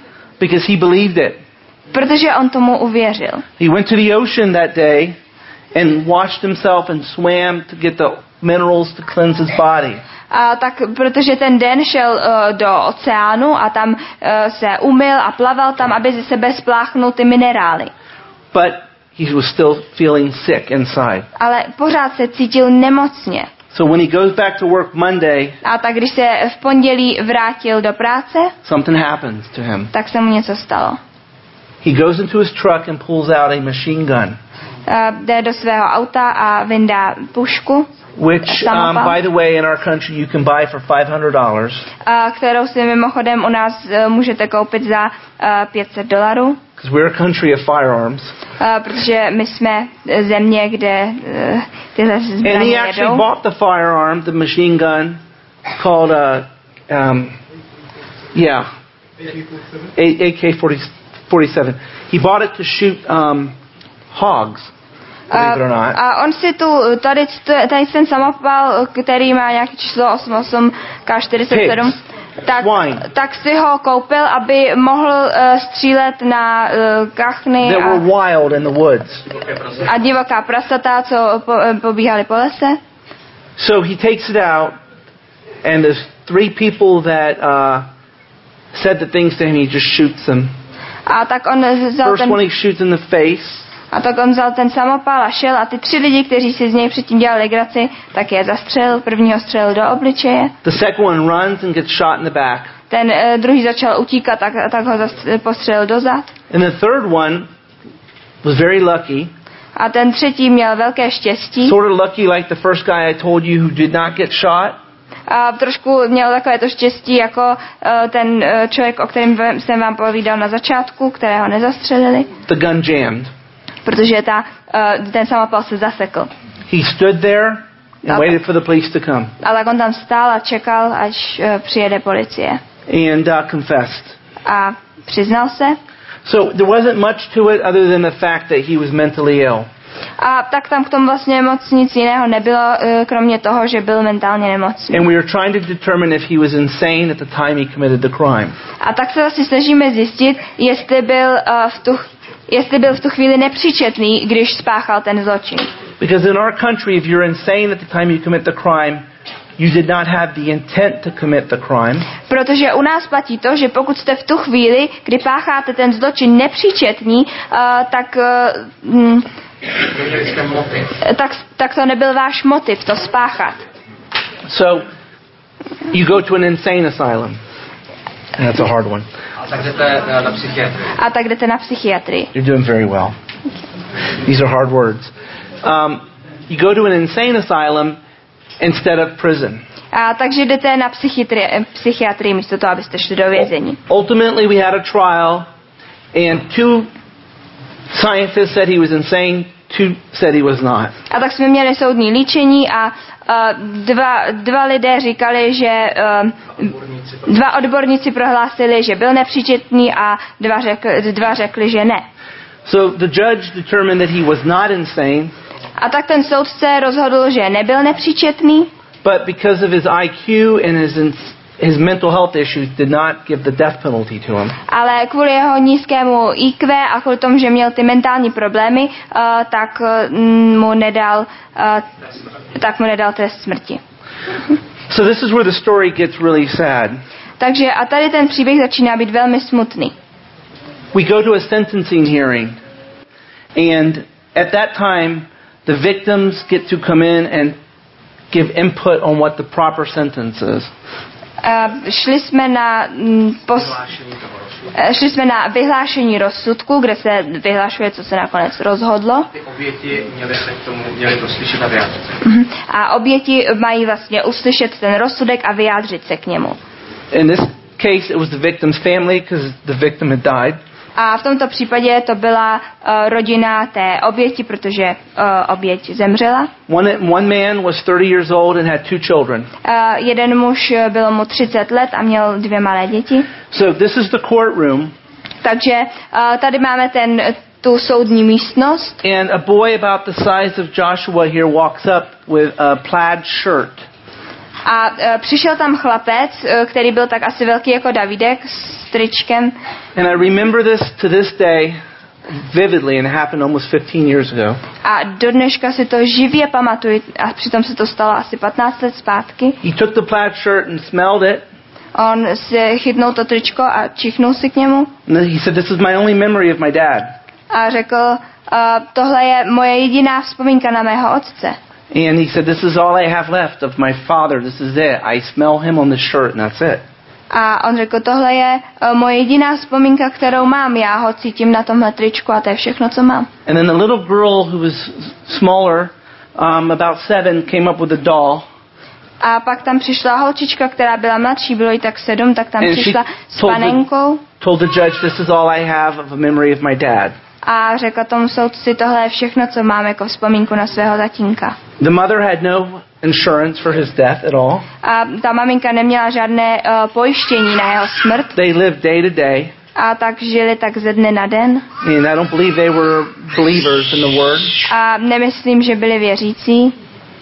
A: because he believed it.
B: Protože on tomu uvěřil.
A: He went to the ocean that day and washed himself and swam to get the minerals to cleanse his body.
B: A tak protože ten den šel uh, do oceánu a tam uh, se umyl a plaval tam, aby ze sebe spláchnul ty minerály.
A: But he was still feeling sick inside.
B: Ale pořád se cítil nemocně.
A: So when he goes back to work Monday,
B: A tak když se v pondělí vrátil do práce,
A: something happens to him.
B: tak se mu něco stalo.
A: He goes into his truck and pulls out a machine gun.
B: Uh, jde do svého auta a vyndá pušku,
A: Which, um, by the way, in our country you can buy for five hundred dollars.
B: Uh, kterou si mimochodem u nás uh, můžete koupit za uh, pět set dolarů.
A: Because we're a country of firearms.
B: Uh, protože my jsme země, kde uh, tyhle zbraně
A: And he actually
B: jedou.
A: bought the firearm, the machine gun, called a, um, yeah, A K forty-seven. He bought it to shoot um, hogs. Believe it or not.
B: A on si tu, tady, tady ten samopal, který má nějaké číslo osm osm K čtyřicet sedm, tak, tak si ho koupil, aby mohl uh, střílet na uh, kachny
A: that were wild in the woods.
B: a divoká prasata, co po, pobíhali po lese.
A: So he takes it out, and there's three people that uh, said the things to him. He just shoots them.
B: A tak on vzal
A: First
B: ten,
A: one he shoots in the face.
B: a tak on vzal ten samopal a šel a ty tři lidi, kteří si z něj předtím dělali legraci, tak je zastřelil. Prvního střelil do obličeje.
A: The second one runs and gets shot in the back.
B: Ten uh, druhý začal utíkat, tak, tak ho zastřelil, postřelil do zad.
A: And the third one was very lucky.
B: A ten třetí měl velké štěstí.
A: Sort of lucky like the first guy I told you who did not get shot.
B: A trošku měl takové to štěstí jako uh, ten uh, člověk, o kterém jsem vám povídal na začátku, kterého nezastřelili.
A: The gun jammed.
B: Protože ta, uh, ten samopal se zasekl.
A: He stood there and waited for the police to come.
B: A tak on tam stál a čekal, až uh, přijede policie.
A: And uh, confessed.
B: A přiznal se.
A: So there wasn't much to it other than the fact that he was mentally ill.
B: A tak tam k tomu vlastně moc nic jiného nebylo, uh, kromě toho, že byl mentálně nemocný.
A: And we were trying to determine if he was insane at the time he committed the crime.
B: A tak se vlastně snažíme zjistit, jestli byl uh, v tu jestli byl v tu chvíli nepříčetný, když spáchal ten zločin.
A: Because in our country, if you're insane at the time you commit the crime, you did not have the intent to commit the crime.
B: Protože u nás platí to, že pokud jste v tu chvíli, kdy pácháte ten zločin nepříčetný, uh, tak, uh, mm, tak, tak to nebyl váš motiv to spáchat.
A: So, you go to an insane asylum. And that's a hard one.
C: A tak jdete na psychiatrii.
B: A tak jdete na psychiatrii.
A: You're doing very well. These are hard words. Um, you go to an insane asylum instead of prison.
B: A takže jdete na psychiatrii, psychiatrii místo toho, abyste šli do vězení.
A: Ultimately, we had a trial, and two scientists said he was insane, two said he was not.
B: A tak jsme měli soudní líčení a uh, dva, dva lidé říkali, že uh, dva odborníci prohlásili, že byl nepříčetný a dva, řekl, dva řekli, že ne.
A: So the judge determined that he was not insane.
B: A tak ten soudce rozhodl, že nebyl nepříčetný.
A: But because of his I Q and his his mental health issues, did not give the death penalty to him.
B: Ale kvůli jeho nízkému I Q a kvůli tomu, že měl ty mentální problémy, uh, tak uh, mu nedal uh, tak mu nedal trest smrti.
A: So this is where the story gets really sad.
B: Takže a tady ten příběh začíná být velmi smutný.
A: We go to a sentencing hearing, and at that time, the victims get to come in and give input on what the proper sentence is.
B: Uh, šli jsme na mm, pos, uh, šli jsme na vyhlášení rozsudku, kde se vyhlašuje, co se nakonec rozhodlo.
C: Ty oběti měly se k tomu měly to slyšet a vyjádřit se.
B: Uh-huh. A oběti mají vlastně uslyšet ten rozsudek a vyjádřit se k němu.
A: In this case, it was the victim's family because the victim had died.
B: A v tomto případě to byla uh, rodina té oběti, protože uh, oběť zemřela.
A: One, one man was thirty years old and had two children.
B: Uh, jeden muž bylo mu třicet let a měl dvě malé děti.
A: So this is the courtroom.
B: Takže uh, tady máme ten, tu soudní místnost.
A: And a boy about the size of Joshua here walks up with a plaid shirt.
B: A uh, přišel tam chlapec, uh, který byl tak asi velký jako Davidek s tričkem.
A: And I remember this to this day vividly, and it happened almost fifteen years ago.
B: A do dneška si to živě pamatuju, a přitom se to stalo asi patnáct let zpátky.
A: He took the plaid shirt and smelled it.
B: On si chytnul to tričko a čichnul si k němu.
A: And he said, "This is my only memory of my dad."
B: A řekl, uh, tohle je moje jediná vzpomínka na mého otce.
A: And he said, "This is all I have left of my father. This is it. I smell him on the shirt, and that's it."
B: A on řekl, tohle je uh, moje jediná vzpomínka, kterou mám. Já ho cítím na tomhle tričku a to je všechno, co mám.
A: And then the little girl who was smaller, um, about seven, came up with a doll.
B: A pak tam přišla holčička, která byla mladší, bylo jí tak sedm, tak tam
A: And
B: přišla
A: she
B: s
A: told the-
B: panenkou
A: Told the judge, "This is all I have of a memory of my dad."
B: a řekla tomu soudci, tohle je všechno, co mám jako vzpomínku na svého tatínka.
A: The mother had no insurance for his death at all.
B: A ta maminka neměla žádné uh, pojištění na jeho smrt
A: They lived day to day,
B: a tak žili tak ze dne na den.
A: and I don't believe they were believers in the word.
B: A nemyslím, že byli věřící.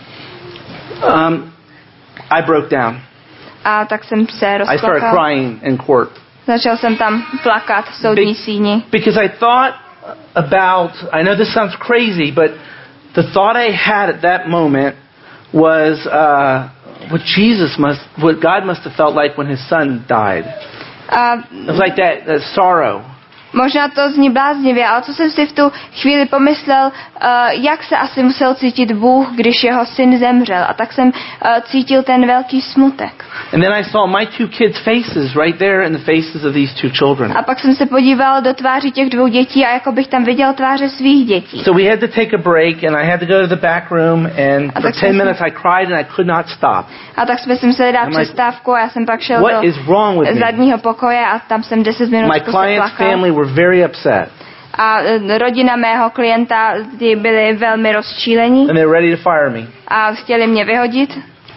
A: Um, I broke down.
B: A tak jsem se
A: I started
B: rozplakal.
A: crying in court.
B: Začal jsem tam plakat v soudní
A: Be-
B: síni.
A: Because I thought about, I know this sounds crazy, but the thought I had at that moment was uh, what Jesus must, what God must have felt like when his son died.
B: A
A: It was like that, that sorrow.
B: možná to zní bláznivě, ale co jsem si v tu chvíli pomyslel, uh, jak se asi musel cítit Bůh, když jeho syn zemřel. A tak jsem uh, cítil ten velký smutek.
A: And then I saw my two kids' faces right there in the faces of these two children.
B: A pak jsem se podíval do tváří těch dvou dětí a jako bych tam viděl tváře svých dětí.
A: So we had to take a break, and I had to go to the back room, and
B: A
A: for
B: tak
A: ten
B: jsme-
A: minutes I cried, and I could not stop.
B: A tak jsme si museli dát
A: I'm like,
B: přestávku a já jsem pak šel
A: What is wrong with
B: do
A: me?
B: zadního pokoje a tam jsem deset minut
A: My
B: prostě
A: client's
B: plakal.
A: family were very upset,
B: A eh, rodina mého klienta, ty byli velmi rozčílení
A: and they were ready to fire me.
B: a chtěli mě vyhodit.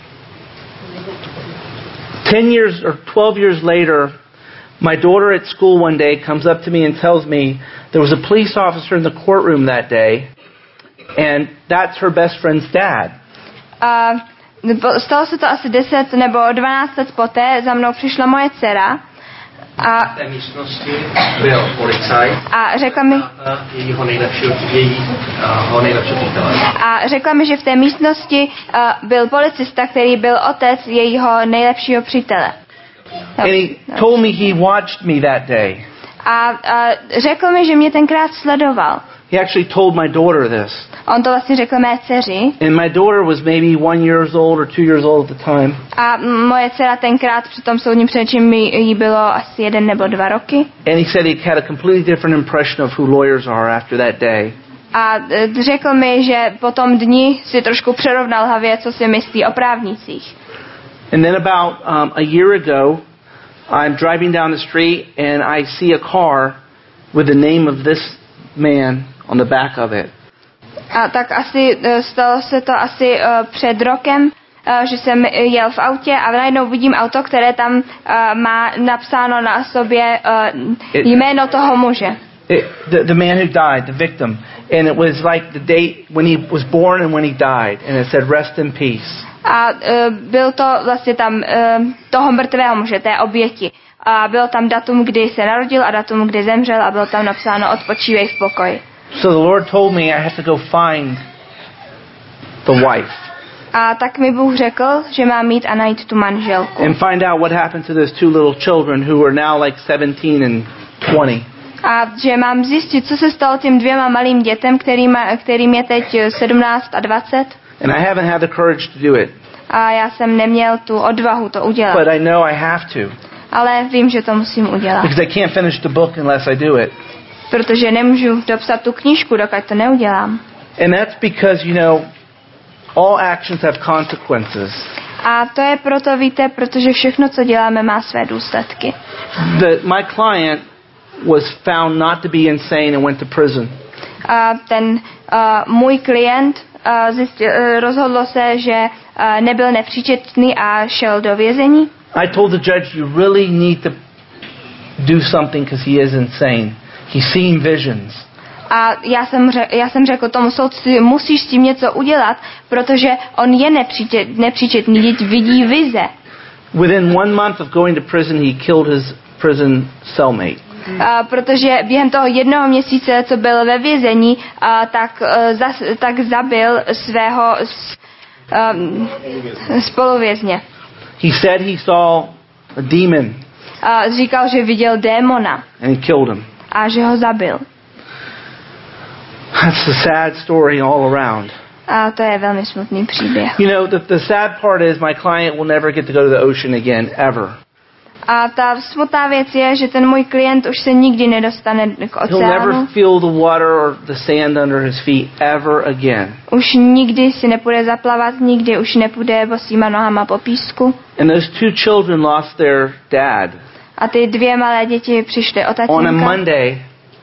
A: Ten years or twelve years later, my daughter at school one day comes up to me and tells me there was a police officer in the courtroom that day, and that's her best friend's dad.
B: A po- stalo se to asi deset nebo dvanáct let poté, za mnou přišla moje dcera a,
C: V té místnosti byl policajt
B: a řekla mi,
C: a jejího nejlepšího, jejího nejlepšího přítele.
B: a řekla mi, že v té místnosti uh, byl policista, který byl otec jejího nejlepšího přítele.
A: And he told me he watched me that day.
B: A, a řekl mi, že mě tenkrát sledoval.
A: He actually told my daughter this.
B: On to vlastně řekl mé dceři.
A: And my daughter was maybe one years old or two years old at the time.
B: A moje dcera tenkrát při tom soudním předčím jí bylo asi jeden nebo dva roky.
A: And he said he had a completely different impression of who lawyers are after that day.
B: A e, řekl mi, že po tom dni si trošku přerovnal hlavě, co si myslí o právnících.
A: And then about um, a year ago, I'm driving down the street and I see a car with the name of this man on the back of it.
B: A tak asi e, stalo se to asi uh, před rokem, uh, že jsem jel v autě a najednou vidím auto, které tam uh, má napsáno na sobě uh, jméno toho muže.
A: It, the, the man who died, the victim. And it was like the date when he was born and when he died. And it said, "Rest in peace."
B: A uh, byl to vlastně tam uh, toho mrtvého muže, té oběti. A bylo tam datum, kdy se narodil a datum, kdy zemřel a bylo tam napsáno odpočívej v pokoji.
A: So the Lord told me I have to go find the wife
B: A tak mi Bůh řekl, že mám jít a najít tu manželku.
A: and find out what happened to those two little children who are now like seventeen and twenty.
B: A že mám zjistit, co se stalo těm dvěma malým dětem, kterým, kterým je teď sedmnáct a dvacet.
A: And I haven't had the courage to do it.
B: A já jsem neměl tu odvahu to udělat.
A: But I know I have to.
B: Ale vím, že to musím udělat.
A: Because I can't finish the book unless I do it.
B: Protože nemůžu dopsat tu knížku, dokud to neudělám.
A: And that's because, you know, all actions have consequences.
B: A to je proto, víte, protože všechno, co děláme, má své důsledky.
A: The, my client was found not to be insane and went to prison.
B: A ten uh, můj klient uh, zjistil, uh, rozhodl se, že uh, nebyl nepříčetný a šel do vězení.
A: I told the judge, you really need to do something because he is insane. He's seeing visions.
B: A já jsem, řek, já jsem řekl tomu soudci, musíš s tím něco udělat, protože on je nepříčet, nepříčetný, děť vidí vize.
A: Within one month of going to prison, he killed his prison cellmate.
B: A protože během toho jednoho měsíce, co byl ve vězení, a tak, uh, zas, tak zabil svého s, um, spoluvězně.
A: He said he saw a demon.
B: A říkal, že viděl démona.
A: And he killed him.
B: A že ho zabil.
A: That's a sad story all around.
B: A to je velmi smutný příběh.
A: You know, the, the sad part is my client will never get to go to the ocean again, ever.
B: A ta smutná věc je, že ten můj klient už se nikdy nedostane k
A: He'll never
B: oceánu.
A: feel the water or the sand under his feet ever again.
B: Už nikdy si nepůjde zaplavat, nikdy už nepůjde bosýma nohama po písku.
A: And those two children lost their dad
B: A ty dvě malé děti přišly o
A: on a
B: tatínka
A: Monday,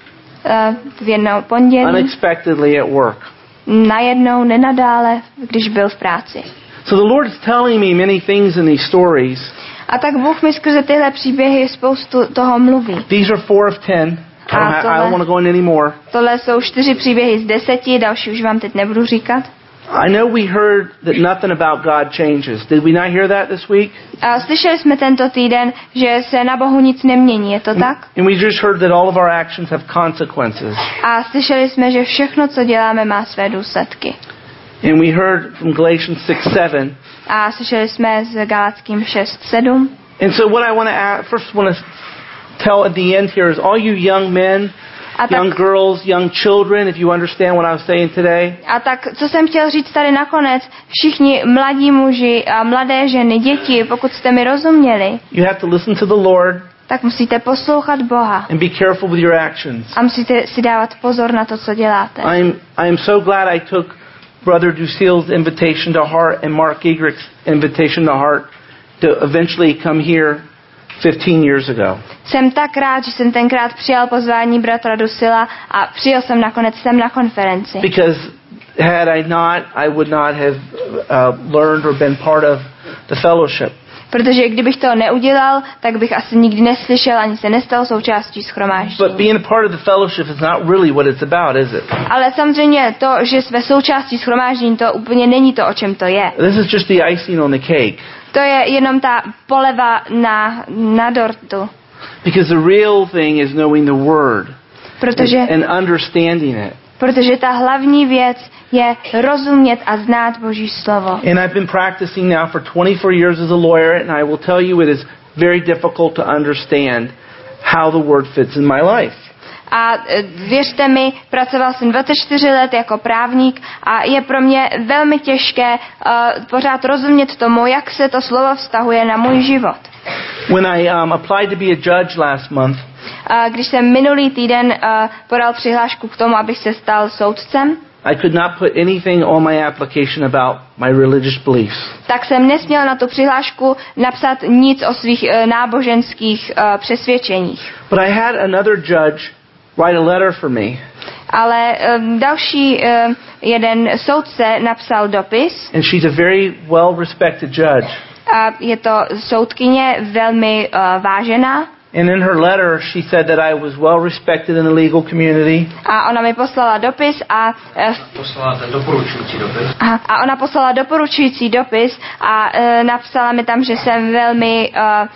B: uh, v jednou pondělí,
A: unexpectedly at work.
B: najednou, nenadále, když byl v práci.
A: So the Lord is telling me many things in these stories.
B: A tak Bůh mi skrze tyhle příběhy spoustu toho mluví.
A: These are four of ten. I don't, ha- I don't want to go into any more.
B: Tohle jsou čtyři příběhy z deseti, další už vám teď nebudu říkat.
A: I know we heard that nothing about God changes. Did we not hear that this week?
B: A slyšeli jsme tento týden, že se na Bohu nic nemění, je to tak?
A: And we just heard that all of our actions have consequences.
B: A slyšeli jsme, že všechno, co děláme, má své důsledky.
A: And we heard from Galatians six seven.
B: A slyšeli jsme z Galackým šest sedm.
A: And so what I want to add, first want to tell at the end here is all you young men,
B: A tak,
A: young girls, young children, if you understand what I was saying today.
B: a tak, co jsem chtěl říct tady nakonec, všichni mladí muži a mladé ženy, děti, pokud jste mi rozuměli,
A: You have to listen to the Lord
B: tak musíte poslouchat Boha.
A: and be careful with your actions.
B: A musíte si dávat pozor na to, co děláte.
A: I'm I'm so glad I took Brother Ducille's invitation to heart and Mark Eagrich's invitation to heart to eventually come here fifteen years ago.
B: Jsem tak rád, že jsem tenkrát přijal pozvání bratra Dusila a přijel jsem nakonec sem na konferenci.
A: Because had I not, I would not have uh, learned or been part of the fellowship.
B: Protože kdybych to neudělal, tak bych asi nikdy neslyšel ani se nestal součástí
A: But
B: shromáždění.
A: being a part of the fellowship is not really what it's about, is it?
B: Ale samozřejmě to, že jsme součástí shromáždění, to úplně není to, o čem to je.
A: This is just the icing on the cake.
B: To je jenom ta poleva na, na dortu.
A: Because the real thing is knowing the Word
B: Protože,
A: and, and understanding it.
B: protože ta hlavní věc je rozumět a znát Boží slovo.
A: And I've been practicing now for twenty-four years as a lawyer, and I will tell you it is very difficult to understand how the Word fits in my life.
B: A e, věřte mi, pracoval jsem dvacet čtyři let jako právník a je pro mě velmi těžké uh, pořád rozumět tomu, jak se to slovo vztahuje na můj život.
A: When I um, applied to be a judge last month,
B: Uh, když jsem minulý týden uh, podal přihlášku k tomu, abych se stal soudcem,
A: I could not put anything on my application about my religious beliefs.
B: tak jsem nesměl na tu přihlášku napsat nic o svých uh, náboženských uh, přesvědčeních.
A: But I had another judge write a letter for me.
B: Ale um, další uh, jeden soudce napsal dopis
A: And she's a very well-respected judge.
B: a je to soudkyně velmi uh, vážená.
A: And in her letter, she said that I was well-respected in the legal community.
B: A ona mi poslala dopis a, uh,
C: Poslala ten doporučující dopis.
B: a, a ona poslala doporučující dopis a uh, napsala mi tam, že jsem velmi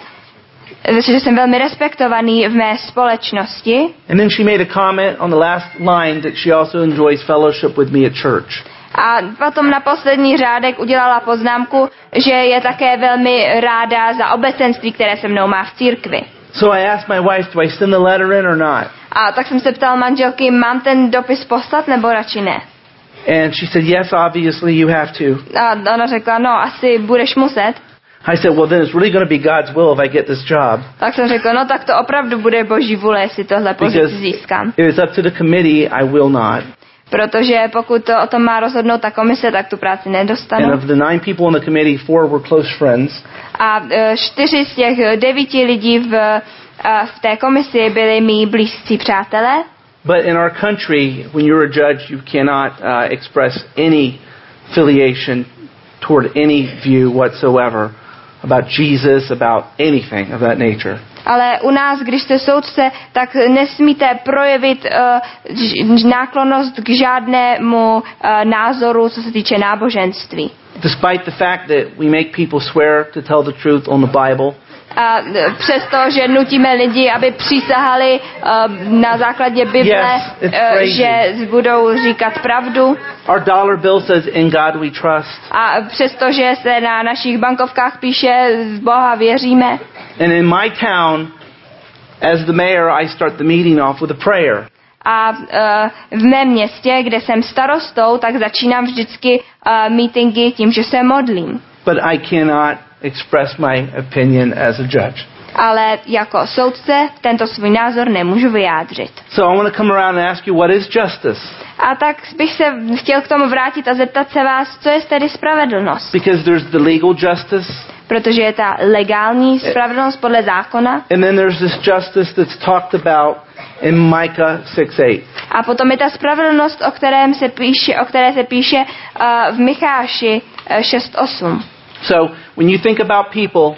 B: uh, že jsem velmi respektovaný v mé společnosti.
A: And then she made a comment on the last line that she also enjoys fellowship with me at church.
B: A potom na poslední řádek udělala poznámku, že je také velmi ráda za obecenství, které se mnou má v církvi.
A: So I asked my wife, do I send the letter in or not?
B: A tak jsem se ptal manželky, mám ten dopis poslat nebo radši ne?
A: And she said, yes, obviously you have to.
B: A ona řekla, no asi budeš muset.
A: I said, well, then it's really going to be God's will if I get this job.
B: Tak jsem řekla, no tak to opravdu bude Boží vůle, jestli tohle pozici získám.
A: If it's up to the committee, I will not.
B: Protože pokud to o tom má rozhodnout ta komise, tak tu práci
A: And
B: nedostanu.
A: of the nine people in the committee, four were close friends.
B: A e, čtyři z těch devíti lidí v, e, v té komisi byli mý blízcí přátelé.
A: But in our country, when you're a judge, you cannot uh, express any affiliation toward any view whatsoever about Jesus, about anything of that nature.
B: Ale u nás, když jste soudce, tak nesmíte projevit uh, náklonnost k žádnému uh, názoru, co se týče náboženství.
A: Despite the fact that we make people swear to tell the truth on the Bible,
B: a přesto, že nutíme lidi, aby přísahali uh, na základě Bible,
A: yes,
B: uh, že budou říkat pravdu.
A: Our dollar bill says, "In God we trust."
B: A přesto, že se na našich bankovkách píše, v Boha věříme.
A: And in my town, as the mayor, I start the meeting off with a prayer.
B: A uh, v mém městě, kde jsem starostou, tak začínám vždycky uh, meetingy tím, že se modlím.
A: But I cannot express my opinion as a judge.
B: Ale jako soudce tento svůj názor nemůžu vyjádřit.
A: So I want to come around and ask you, what is justice?
B: A tak bych se chtěl k tomu vrátit a zeptat se vás, co je tedy spravedlnost?
A: Because there's the legal justice.
B: Protože je ta legální spravedlnost podle zákona.
A: And then there's this justice that's talked about in Micah six eight.
B: A potom je ta spravedlnost, o kterém se píše, o které se píše uh, v Micháši uh, šest osm.
A: So when you think about people,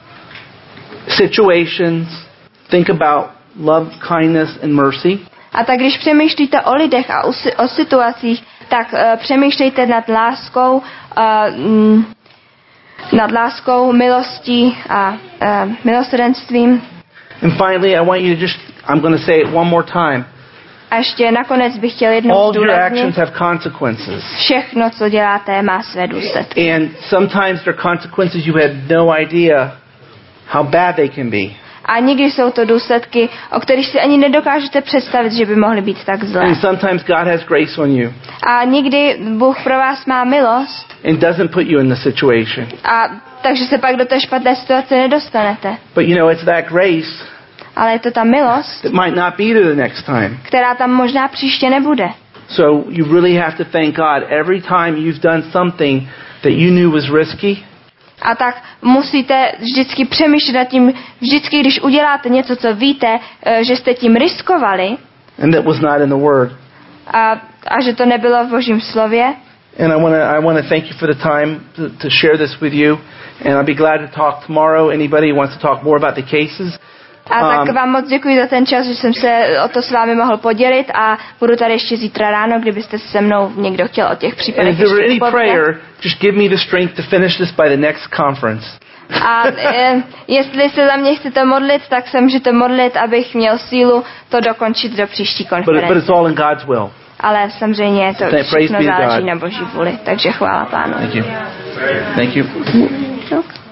A: situations, think about love, kindness and mercy.
B: A tak když přemýšlíte o lidech a o situacích, tak uh, přemýšlejte nad láskou, uh, mm, nad láskou, milostí a uh, milosrdenstvím.
A: And finally, I want you to just, I'm going to say it one more time.
B: A ještě nakonec bych chtěl jednou
A: All your
B: zdůraznit,
A: actions have consequences.
B: všechno, co děláte, má své důsledky.
A: And sometimes there are consequences you had no idea how bad they can be.
B: A někdy jsou to důsledky, o kterých si ani nedokážete představit, že by mohly být tak zlé.
A: And sometimes God has grace on you
B: A někdy Bůh pro vás má milost,
A: and doesn't put you in the situation.
B: a takže se pak do té špatné situace nedostanete.
A: But you know, it's that grace
B: Ale je to ta milost,
A: that might not be there the next time.
B: která tam možná příště nebude.
A: So you really have to thank God every time you've done something that you knew was risky.
B: A tak musíte vždycky přemýšlet nad tím, vždycky, když uděláte něco, co víte, že jste tím riskovali,
A: And that was not in the Word.
B: a, a že to nebylo v Božím slově.
A: And I want to I want to thank you for the time to, to share this with you. And I'll be glad to talk tomorrow. Anybody who wants to talk more about the cases.
B: A tak vám moc děkuji za ten čas, že jsem se o to s vámi mohl podělit a budu tady ještě zítra ráno, kdybyste se mnou někdo chtěl o těch případech
A: And if there were
B: ještě
A: any
B: povídat.
A: prayer, just give me the strength to finish this by the next conference.
B: A e, jestli se za mě chcete modlit, tak se můžete modlit, abych měl sílu to dokončit do příští
A: But, but
B: konference.
A: it's all in God's will.
B: Ale samozřejmě to
A: Praise
B: všechno
A: be to
B: záleží
A: God.
B: na Boží vůli, takže chvála Pánu.
A: Thank you. Thank you.
B: Děkuji.